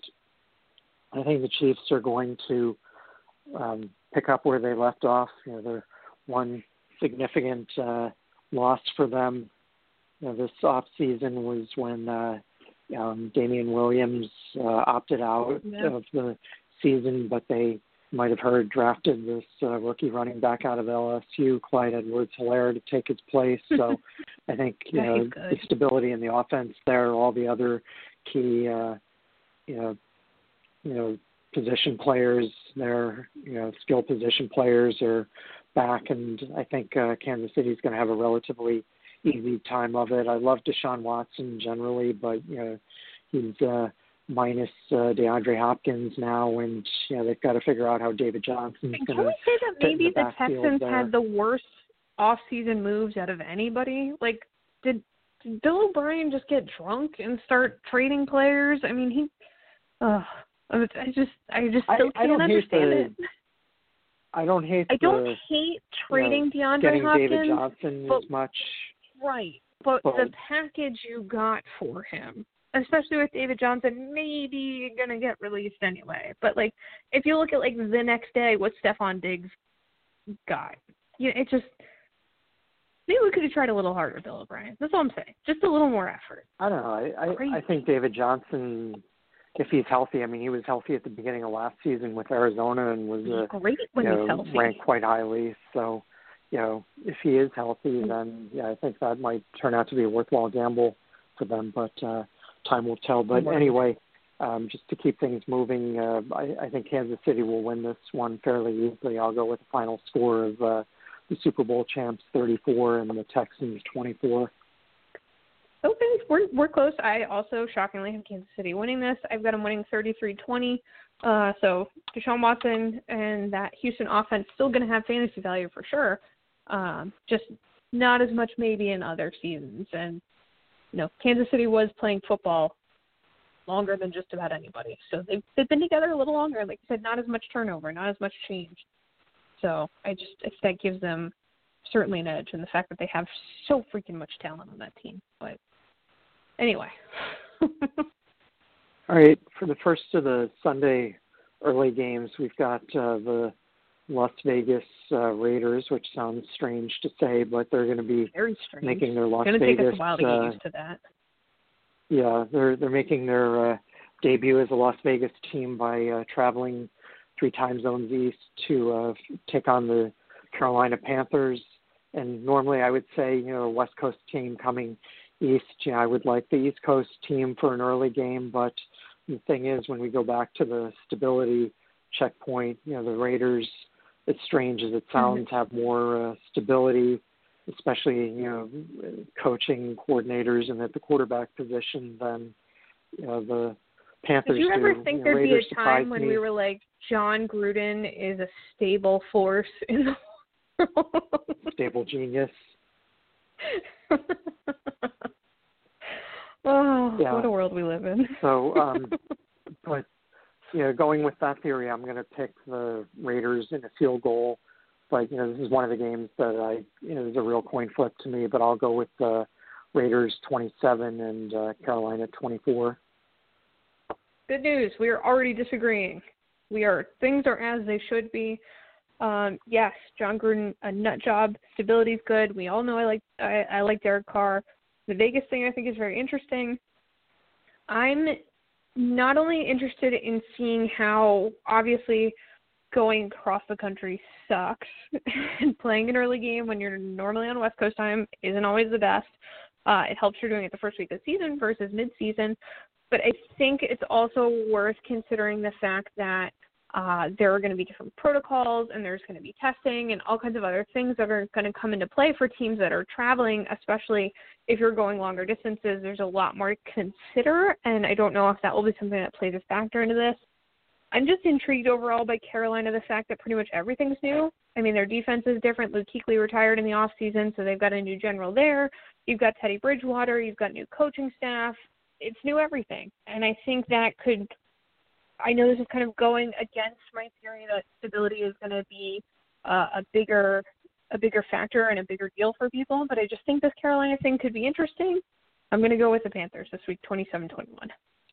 I think the Chiefs are going to um, pick up where they left off. You know, they're one significant uh, loss for them, you know, this off season was when uh, um, Damian Williams uh, opted out yeah. of the season, but they might have heard drafted this uh, rookie running back out of L S U, Clyde Edwards-Helaire, to take his place. So I think you know the stability in the offense there, all the other key uh, you know you know position players, their you know skill position players are back, and I think uh, Kansas City is going to have a relatively easy time of it. I love Deshaun Watson generally, but you know he's uh, minus uh, DeAndre Hopkins now, and you know they've got to figure out how David Johnson's going to. Can we say that maybe the, the Texans there. had the worst off-season moves out of anybody? Like, did, did Bill O'Brien just get drunk and start trading players? I mean, he. Uh, I just, I just still I, I can't understand the, it. I don't hate. I don't the, hate trading you know, DeAndre getting Hopkins, David Johnson but, as much. Right, but, but the package you got for him, especially with David Johnson, maybe going to get released anyway. But like, if you look at like the next day, what Stephon Diggs got, you know, it just maybe we could have tried a little harder, Bill O'Brien. That's all I'm saying. Just a little more effort. I don't know. I I, I think David Johnson, if he's healthy, I mean, he was healthy at the beginning of last season with Arizona and was uh, great when you know, he's healthy. ranked quite highly. So, you know, if he is healthy, then yeah, I think that might turn out to be a worthwhile gamble for them. But uh, time will tell. But right. anyway, um, just to keep things moving, uh, I, I think Kansas City will win this one fairly easily. I'll go with the final score of uh, the Super Bowl champs thirty-four and the Texans twenty-four. Okay, we're we're close. I also shockingly have Kansas City winning this. I've got them winning thirty-three twenty. Uh, so Deshaun Watson and that Houston offense still going to have fantasy value for sure. Um, just not as much maybe in other seasons. And you know, Kansas City was playing football longer than just about anybody. So they've they've been together a little longer. Like you said, not as much turnover, not as much change. So I just I think that gives them certainly an edge in the fact that they have so freaking much talent on that team. But anyway. All right, for the first of the Sunday early games, we've got uh, the Las Vegas uh, Raiders, which sounds strange to say, but they're going to be Very strange. making their Las it's Vegas. Take us a while to uh, get used to that. Yeah, they're they're making their uh, debut as a Las Vegas team by uh, traveling three time zones east to uh, take on the Carolina Panthers. And normally, I would say, you know, a West Coast team coming east. You know, I would like the East Coast team for an early game, but the thing is, when we go back to the stability checkpoint, you know, the Raiders, as strange as it sounds, mm-hmm. have more uh, stability, especially, you know, coaching coordinators and at the quarterback position than you know, the Panthers do. Did you ever do. think you know, there'd Raiders be a time when me. we were like, John Gruden is a stable force in the world? Stable genius. Oh, yeah. What a world we live in. So, um, but, you know, going with that theory, I'm going to pick the Raiders in a field goal. But, you know, this is one of the games that I, you know, is a real coin flip to me, but I'll go with the Raiders twenty-seven and uh, Carolina twenty-four. Good news. We are already disagreeing. We are, things are as they should be. Um, yes, John Gruden, a nut job. Stability's good. We all know I like, I, I like Derek Carr. The Vegas thing I think is very interesting. I'm not only interested in seeing how, obviously, going across the country sucks, and playing an early game when you're normally on West Coast time isn't always the best. Uh, it helps you're doing it the first week of the season versus mid-season. But I think it's also worth considering the fact that uh, there are going to be different protocols, and there's going to be testing and all kinds of other things that are going to come into play for teams that are traveling, especially if you're going longer distances. There's a lot more to consider, and I don't know if that will be something that plays a factor into this. I'm just intrigued overall by Carolina, the fact that pretty much everything's new. I mean, their defense is different. Luke Kuechly retired in the offseason, so they've got a new general there. You've got Teddy Bridgewater. You've got new coaching staff. It's new everything. And I think that could – I know this is kind of going against my theory that stability is going to be uh, a bigger a bigger factor and a bigger deal for people, but I just think this Carolina thing could be interesting. I'm going to go with the Panthers this week, twenty-seven twenty-one.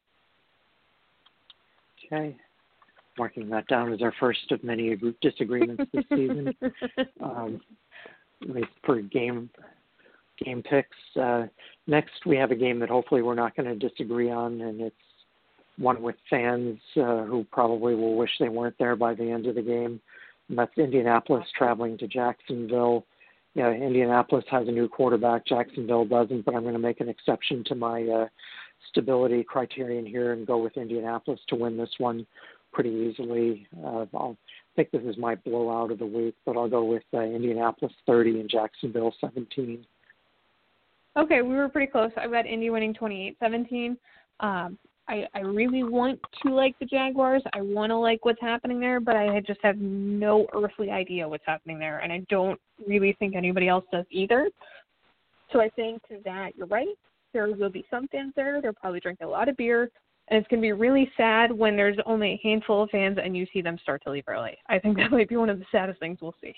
Okay. Marking that down as our first of many disagreements this season. Um, at least for game game picks. Uh, next, we have a game that hopefully we're not going to disagree on, and it's one with fans uh, who probably will wish they weren't there by the end of the game. And that's Indianapolis traveling to Jacksonville. Yeah, Indianapolis has a new quarterback. Jacksonville doesn't, but I'm going to make an exception to my uh, stability criterion here and go with Indianapolis to win this one pretty easily. Uh, I'll I think this is my blowout of the week, but I'll go with uh, Indianapolis thirty and Jacksonville seventeen. Okay, we were pretty close. I've got Indy winning twenty-eight seventeen. Um, I, I really want to like the Jaguars. I want to like what's happening there, but I just have no earthly idea what's happening there, and I don't really think anybody else does either. So I think that you're right. There will be some fans there. They'll probably drink a lot of beer, and it's going to be really sad when there's only a handful of fans and you see them start to leave early. I think that might be one of the saddest things we'll see.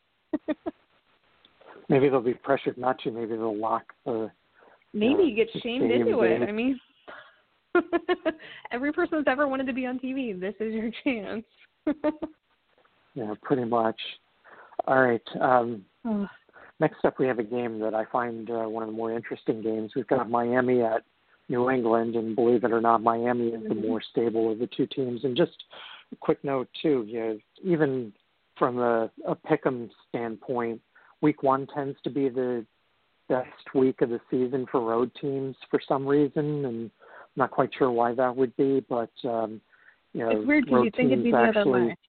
Maybe they'll be pressured not to. Maybe they'll lock the. Maybe uh, you get shamed into it. I mean, every person that's ever wanted to be on T V, this is your chance. Yeah, pretty much. All right. Um, oh. Next up, we have a game that I find uh, one of the more interesting games. We've got Miami at New England, and believe it or not, Miami is the more stable of the two teams. And just a quick note, too, you know, even from a, a pick'em standpoint, week one tends to be the best week of the season for road teams for some reason, and I'm not quite sure why that would be, but, um, you know, it's weird because you think it'd be the actually, other way.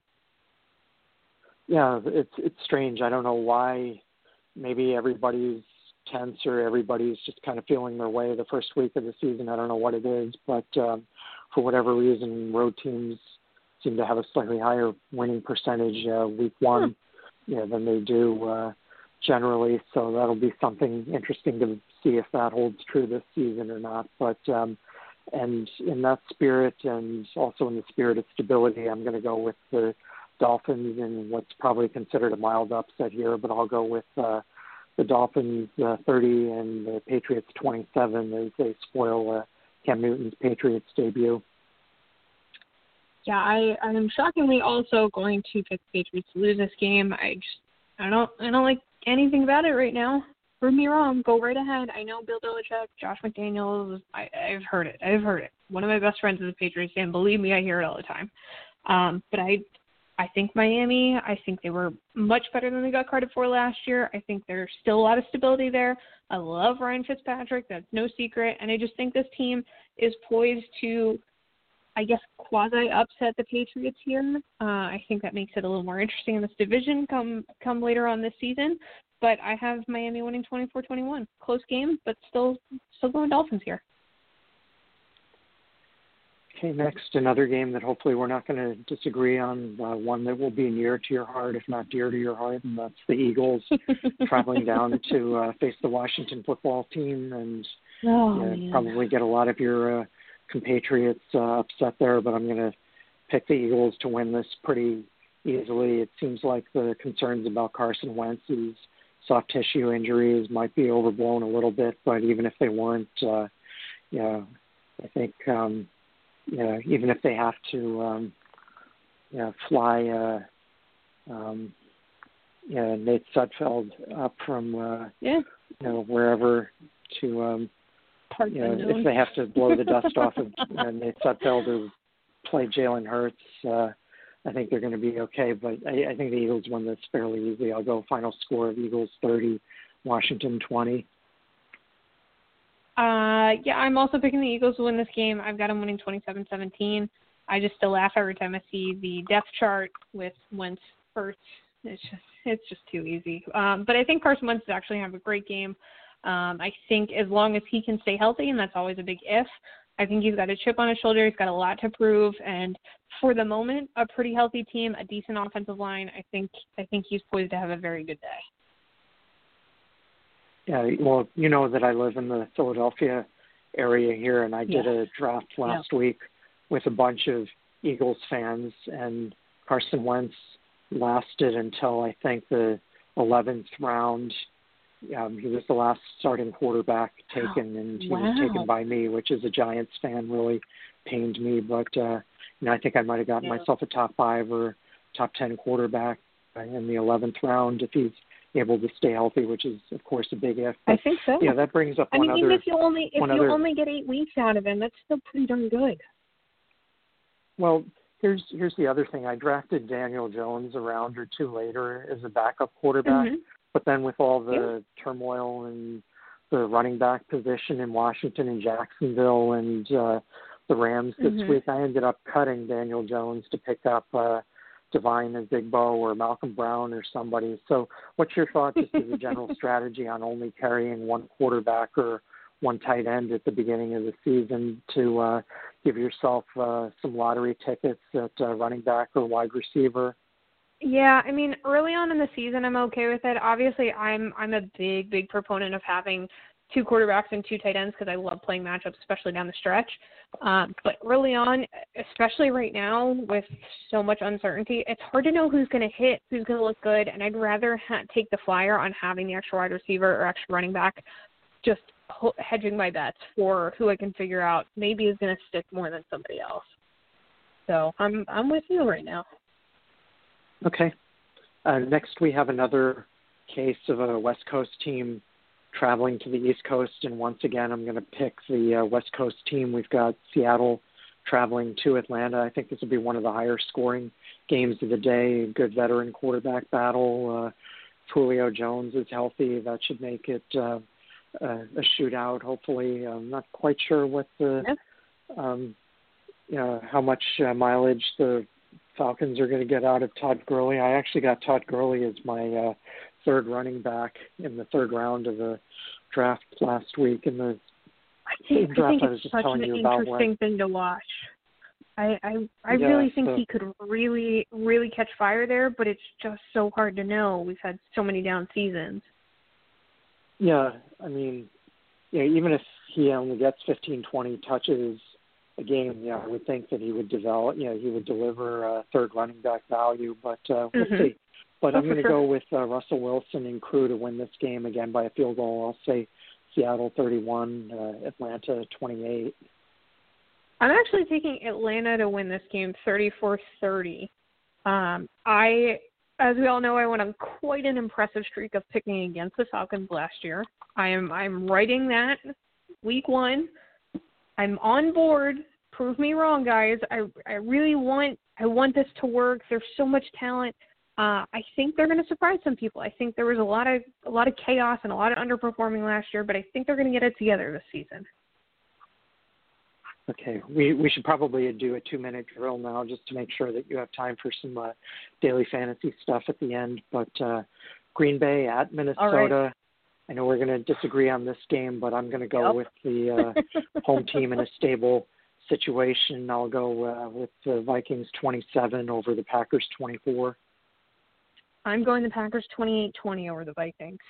Yeah, it's, it's strange. I don't know why. Maybe everybody's tense or everybody's just kind of feeling their way the first week of the season. I don't know what it is, but um, for whatever reason, road teams seem to have a slightly higher winning percentage uh, week one hmm. yeah, than they do uh, generally. So that'll be something interesting to see if that holds true this season or not. But um, and in that spirit, and also in the spirit of stability, I'm going to go with the Dolphins in what's probably considered a mild upset here, but I'll go with uh, the Dolphins uh, thirty and the Patriots twenty-seven as they spoil uh, Cam Newton's Patriots debut. Yeah, I I am shockingly also going to pick the Patriots to lose this game. I just I don't I don't like anything about it right now. Prove me wrong. Go right ahead. I know Bill Belichick, Josh McDaniels. I, I've heard it. I've heard it. One of my best friends is a Patriots fan. Believe me, I hear it all the time. Um, but I. I think Miami, I think they were much better than they got credit for last year. I think there's still a lot of stability there. I love Ryan Fitzpatrick. That's no secret. And I just think this team is poised to, I guess, quasi-upset the Patriots here. Uh, I think that makes it a little more interesting in this division come come later on this season. But I have Miami winning twenty-four twenty-one. Close game, but still, still going Dolphins here. Okay, next, another game that hopefully we're not going to disagree on, uh, one that will be near to your heart, if not dear to your heart, and that's the Eagles traveling down to uh, face the Washington football team and oh, uh, probably get a lot of your uh, compatriots uh, upset there, but I'm going to pick the Eagles to win this pretty easily. It seems like the concerns about Carson Wentz's soft tissue injuries might be overblown a little bit, but even if they weren't, uh, yeah, I think um, – Yeah, even if they have to, um, yeah, fly, uh, um, yeah, Nate Sudfeld up from, uh, yeah, you know, wherever to um, Parts you know, unknown. if they have to blow the dust off of uh, Nate Sudfeld or play Jalen Hurts, uh, I think they're going to be okay. But I, I think the Eagles win this fairly easily. I'll go final score of Eagles thirty, Washington twenty. Uh, yeah, I'm also picking the Eagles to win this game. I've got them winning twenty-seven seventeen. I just still laugh every time I see the depth chart with Wentz first. It's just it's just too easy. Um, but I think Carson Wentz is actually going to have a great game. Um, I think as long as he can stay healthy, and that's always a big if, I think he's got a chip on his shoulder. He's got a lot to prove. And for the moment, a pretty healthy team, a decent offensive line, I think I think he's poised to have a very good day. Yeah, well, you know that I live in the Philadelphia area here, and I did Yeah. a draft last Yeah. week with a bunch of Eagles fans, and Carson Wentz lasted until I think the eleventh round. Um, he was the last starting quarterback taken, and he wow. was taken by me, which as a Giants fan really pained me. But uh, you know, I think I might have gotten Yeah. myself a top five or top ten quarterback in the eleventh round if he's able to stay healthy, which is of course a big if. But, I think so. yeah, that brings up I one mean, other. even if you only if one you other, only get eight weeks out of him, that's still pretty darn good. Well, here's here's the other thing. I drafted Daniel Jones a round or two later as a backup quarterback, Mm-hmm. but then with all the Yeah. turmoil and the running back position in Washington and Jacksonville and uh, the Rams this Mhm. week, I ended up cutting Daniel Jones to pick up uh, Divine Azigbo or Malcolm Brown or somebody. So what's your thought just as a general strategy on only carrying one quarterback or one tight end at the beginning of the season to uh, give yourself uh, some lottery tickets at uh, running back or wide receiver? Yeah, I mean, early on in the season, I'm okay with it. Obviously, I'm I'm a big, big proponent of having two quarterbacks and two tight ends because I love playing matchups, especially down the stretch. Um, but early on, especially right now with so much uncertainty, it's hard to know who's going to hit, who's going to look good, and I'd rather ha- take the flyer on having the extra wide receiver or extra running back, just ho- hedging my bets for who I can figure out maybe is going to stick more than somebody else. So I'm I'm with you right now. Okay. Uh, next, we have another case of a West Coast team traveling to the East Coast, and once again, I'm going to pick the uh, West Coast team. We've got Seattle traveling to Atlanta. I think this will be one of the higher scoring games of the day. Good veteran quarterback battle. Uh, Julio Jones is healthy. That should make it uh, a, a shootout, hopefully. I'm not quite sure what the, um, you know, how much uh, mileage the Falcons are going to get out of Todd Gurley. I actually got Todd Gurley as my uh, third running back in the third round of the draft last week. In the I think, draft I think I was it's just such telling an you about interesting when, thing to watch. I I, I Yeah, really think so- he could really, really catch fire there, but it's just so hard to know. We've had so many down seasons. Yeah, I mean, yeah, even if he only gets fifteen, twenty touches a game, yeah, I would think that he would develop, you know, he would deliver uh, third running back value, but uh, we'll Mhm. see. But Oh, I'm for going to sure. go with uh, Russell Wilson and crew to win this game again by a field goal. I'll say Seattle thirty-one, uh, Atlanta twenty-eight. I'm actually taking Atlanta to win this game thirty-four thirty. Um, I, as we all know, I went on quite an impressive streak of picking against the Falcons last year. I am I'm writing that week one. I'm on board. Prove me wrong, guys. I I really want I want this to work. There's so much talent. Uh, I think they're going to surprise some people. I think there was a lot of a lot of chaos and a lot of underperforming last year, but I think they're going to get it together this season. Okay, we we should probably do a two-minute drill now just to make sure that you have time for some uh, daily fantasy stuff at the end. But uh, Green Bay at Minnesota. I know we're going to disagree on this game, but I'm going to go Yep. with the uh, home team in a stable situation. I'll go uh, with the Vikings twenty-seven over the Packers twenty-four. I'm going the Packers twenty-eight twenty over the Vikings.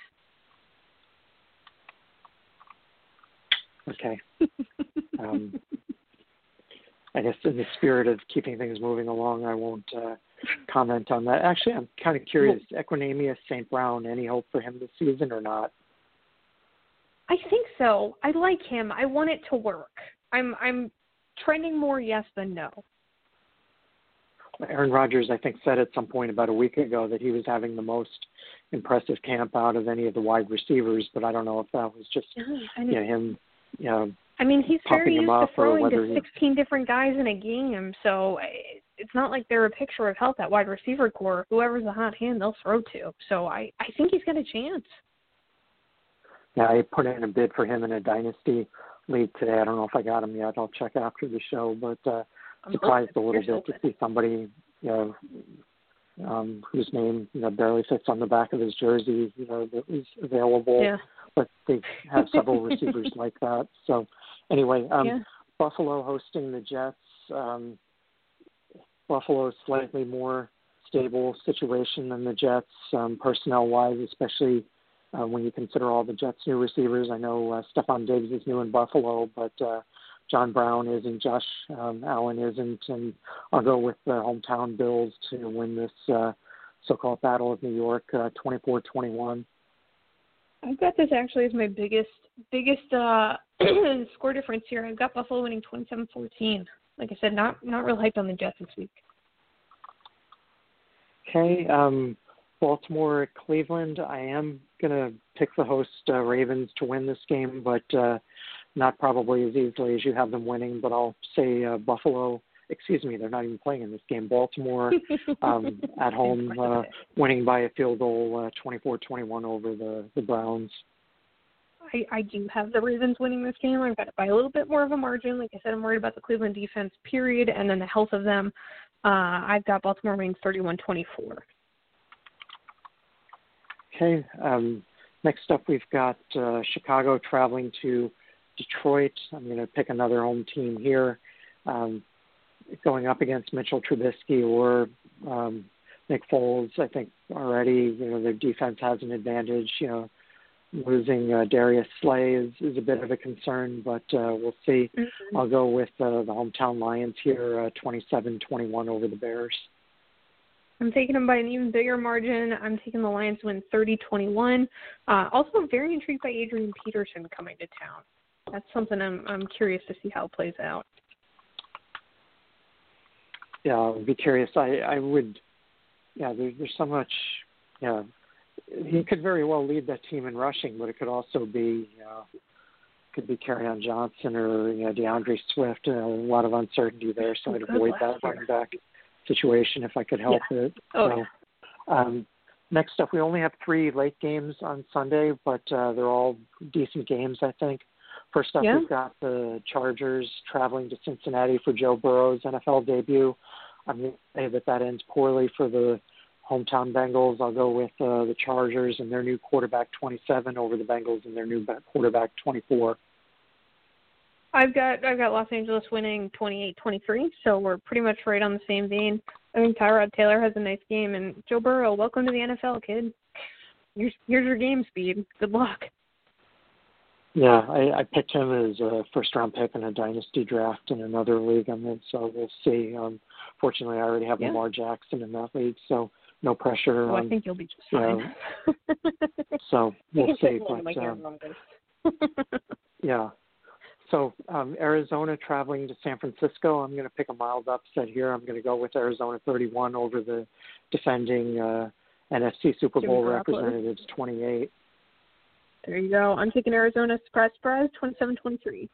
Okay. Um, I guess in the spirit of keeping things moving along, I won't uh, comment on that. Actually, I'm kind of curious. Equanimeous Saint Brown, any hope for him this season or not? I think so. I like him. I want it to work. I'm I'm trending more yes than no. Aaron Rodgers, I think, said at some point about a week ago that he was having the most impressive camp out of any of the wide receivers, but I don't know if that was just I you know, him you know, I mean, he's very used to throwing to he... sixteen different guys in a game, so it's not like they're a picture of health at wide receiver core. Whoever's a hot hand, they'll throw to. So I, I think he's got a chance. Yeah, I put in a bid for him in a dynasty league today. I don't know if I got him yet. I'll check after the show, but uh, surprised a little bit to see somebody, you know, um, whose name, you know, barely fits on the back of his jersey, you know, that was available. Yeah. But they have several receivers like that. So anyway, um, yeah. Buffalo hosting the Jets. Um, Buffalo is slightly more stable situation than the Jets, um, personnel-wise, especially uh, when you consider all the Jets' new receivers. I know uh, Stephon Diggs is new in Buffalo, but uh, John Brown isn't, Josh um, Allen isn't, and I'll go with the hometown Bills to win this uh, so-called Battle of New York, uh, twenty-four twenty-one. I've got this actually as my biggest biggest uh, score difference here. I've got Buffalo winning twenty-seven fourteen. Like I said, not not real hyped on the Jets this week. Okay, um, Baltimore at Cleveland. I am going to pick the host uh, Ravens to win this game, but uh, not probably as easily as you have them winning. But I'll say uh, Buffalo. Excuse me, they're not even playing in this game. Baltimore um, at home, uh, winning by a field goal, uh, twenty-four twenty-one over the, the Browns. I, I do have the Ravens winning this game. I've got it by a little bit more of a margin. Like I said, I'm worried about the Cleveland defense, period, and then the health of them. Uh, I've got Baltimore winning thirty-one twenty-four. Okay. Um, next up, we've got uh, Chicago traveling to Detroit. I'm going to pick another home team here. Um, going up against Mitchell Trubisky or um, Nick Foles, I think already, you know, their defense has an advantage. You know, losing uh, Darius Slay is, is a bit of a concern, but uh, we'll see. Mm-hmm. I'll go with uh, the hometown Lions here, uh, twenty-seven twenty-one over the Bears. I'm taking them by an even bigger margin. I'm taking the Lions to win thirty twenty-one. Uh, also very intrigued by Adrian Peterson coming to town. That's something I'm I'm curious to see how it plays out. Yeah, I'd be curious. I, I would, yeah, there, there's so much, yeah. He could very well lead that team in rushing, but it could also be, you know, could be Kerryon Johnson or, you know, DeAndre Swift. You know, a lot of uncertainty there, so I'd avoid that running back situation if I could help yeah. it. Oh, so, yeah. um, next up, we only have three late games on Sunday, but uh, they're all decent games, I think. First up, yeah. we've got the Chargers traveling to Cincinnati for Joe Burrow's N F L debut. I'm going to say that that ends poorly for the hometown Bengals. I'll go with uh, the Chargers and their new quarterback twenty-seven over the Bengals and their new quarterback twenty-four. I've got I've got Los Angeles winning twenty-eight twenty-three, so we're pretty much right on the same vein. I think Tyrod Taylor has a nice game, and Joe Burrow, welcome to the N F L, kid. Here's here's your game speed. Good luck. Yeah, I, I picked him as a first-round pick in a dynasty draft in another league. I mean, so we'll see. Um, fortunately, I already have yeah. Lamar Jackson in that league, so no pressure. Well, um, I think you'll be just fine. You know, so we'll see. But, um, yeah. So um, Arizona traveling to San Francisco. I'm going to pick a mild upset here. I'm going to go with Arizona thirty-one over the defending uh, N F C Super Bowl representatives twenty-eight. There you go. I'm taking Arizona surprise surprise twenty-seven twenty-three.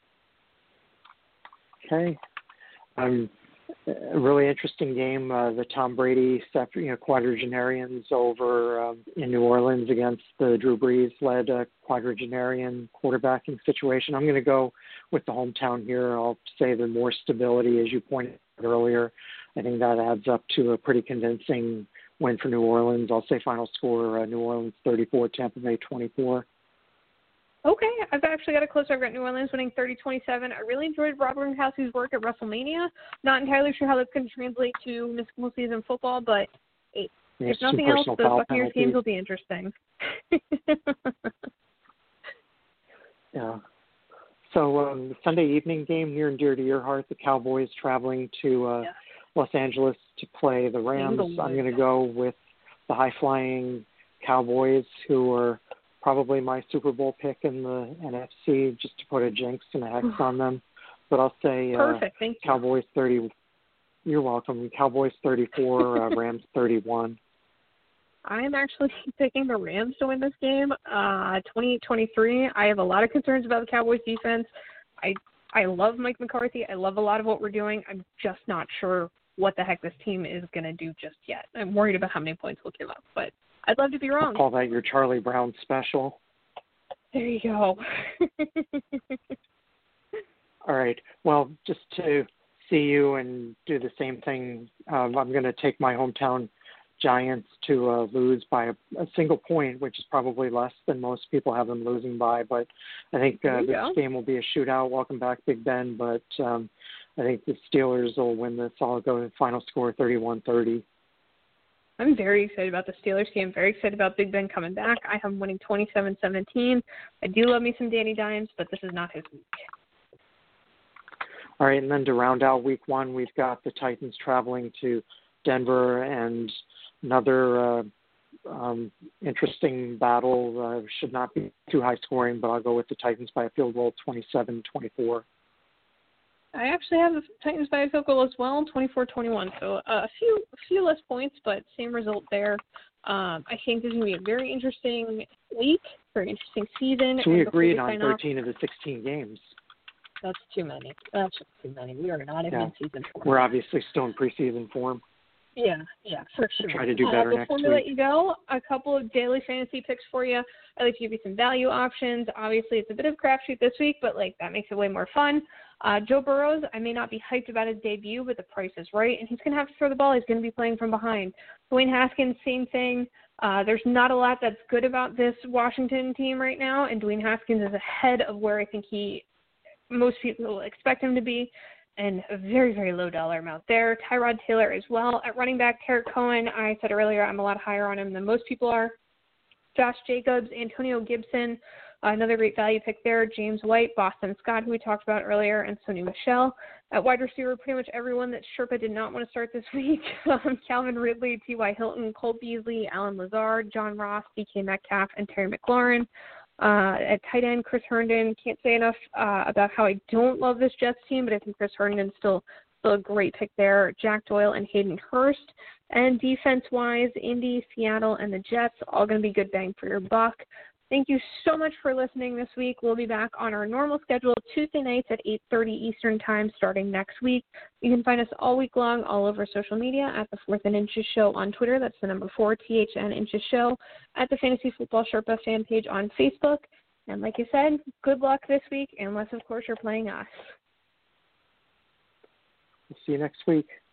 Okay. Um, a really interesting game. Uh, the Tom Brady, you know, quadragenarians over um, in New Orleans against the Drew Brees-led uh, quadragenarian quarterbacking situation. I'm going to go with the hometown here. I'll say the more stability, as you pointed out earlier. I think that adds up to a pretty convincing win for New Orleans. I'll say final score, uh, New Orleans thirty-four, Tampa Bay twenty-four. Okay, I've actually got it closer. I've got New Orleans winning thirty twenty-seven. I really enjoyed Rob Gronkowski's work at WrestleMania. Not entirely sure how that's going to translate to mystical season football, but hey, if nothing else, the Buccaneers games will be interesting. Yeah. So um, the Sunday evening game near and dear to your heart, the Cowboys traveling to uh, yeah. Los Angeles to play the Rams. I'm going to go with the high-flying Cowboys, who are probably my Super Bowl pick in the N F C, just to put a jinx and a hex on them. But I'll say uh, Perfect. Thank you. Cowboys thirty. You're welcome. Cowboys thirty-four, uh, Rams thirty-one. I'm actually picking the Rams to win this game, uh, twenty-eight twenty-three. I have a lot of concerns about the Cowboys defense. I I love Mike McCarthy. I love a lot of what we're doing. I'm just not sure what the heck this team is going to do just yet. I'm worried about how many points we'll give up, but I'd love to be wrong. I'll call that your Charlie Brown special. There you go. All right. Well, just to see you and do the same thing, um, I'm going to take my hometown Giants to uh, lose by a, a single point, which is probably less than most people have them losing by. But I think uh, this go. game will be a shootout. Welcome back, Big Ben. But um, I think the Steelers will win this. I'll go to final score thirty-one thirty. I'm very excited about the Steelers game. Very excited about Big Ben coming back. I have him winning twenty-seven seventeen. I do love me some Danny Dimes, but this is not his week. All right, and then to round out week one, we've got the Titans traveling to Denver, and another uh, um, interesting battle. Uh, should not be too high scoring, but I'll go with the Titans by a field goal, twenty-seven twenty-four. I actually have the Titans by a field goal as well, twenty-four twenty-one. So uh, a few a few less points, but same result there. Um, I think this is going to be a very interesting week, very interesting season. So we and agreed we on thirteen off, of the sixteen games. That's too many. That's just too many. We are not in yeah. mid-season form. We're obviously still in preseason form. Yeah, yeah, for sure. We'll try to do better uh, next before week. we let you go, a couple of daily fantasy picks for you. I'd like to give you some value options. Obviously, it's a bit of a crapshoot this week, but like that makes it way more fun. Uh, Joe Burrows, I may not be hyped about his debut, but the price is right, and he's going to have to throw the ball. He's going to be playing from behind. Dwayne Haskins, same thing. Uh, there's not a lot that's good about this Washington team right now, and Dwayne Haskins is ahead of where I think he most people expect him to be, and a very, very low dollar amount there. Tyrod Taylor as well. At running back, Tarik Cohen, I said earlier I'm a lot higher on him than most people are. Josh Jacobs, Antonio Gibson, uh, another great value pick there. James White, Boston Scott, who we talked about earlier, and Sony Michel. At wide receiver, pretty much everyone that Sherpa did not want to start this week. um, Calvin Ridley, T Y. Hilton, Cole Beasley, Alan Lazard, John Ross, D K Metcalf, and Terry McLaurin. Uh, at tight end, Chris Herndon. Can't say enough uh, about how I don't love this Jets team, but I think Chris Herndon's still still a great pick there. Jack Doyle and Hayden Hurst. And defense-wise, Indy, Seattle, and the Jets, all going to be good bang for your buck. Thank you so much for listening this week. We'll be back on our normal schedule Tuesday nights at eight thirty Eastern Time starting next week. You can find us all week long all over social media at the Fourth and Inches Show on Twitter. That's the number four, T H N Inches Show. At the Fantasy Football Sherpa fan page on Facebook. And like you said, good luck this week, unless, of course, you're playing us. We'll see you next week.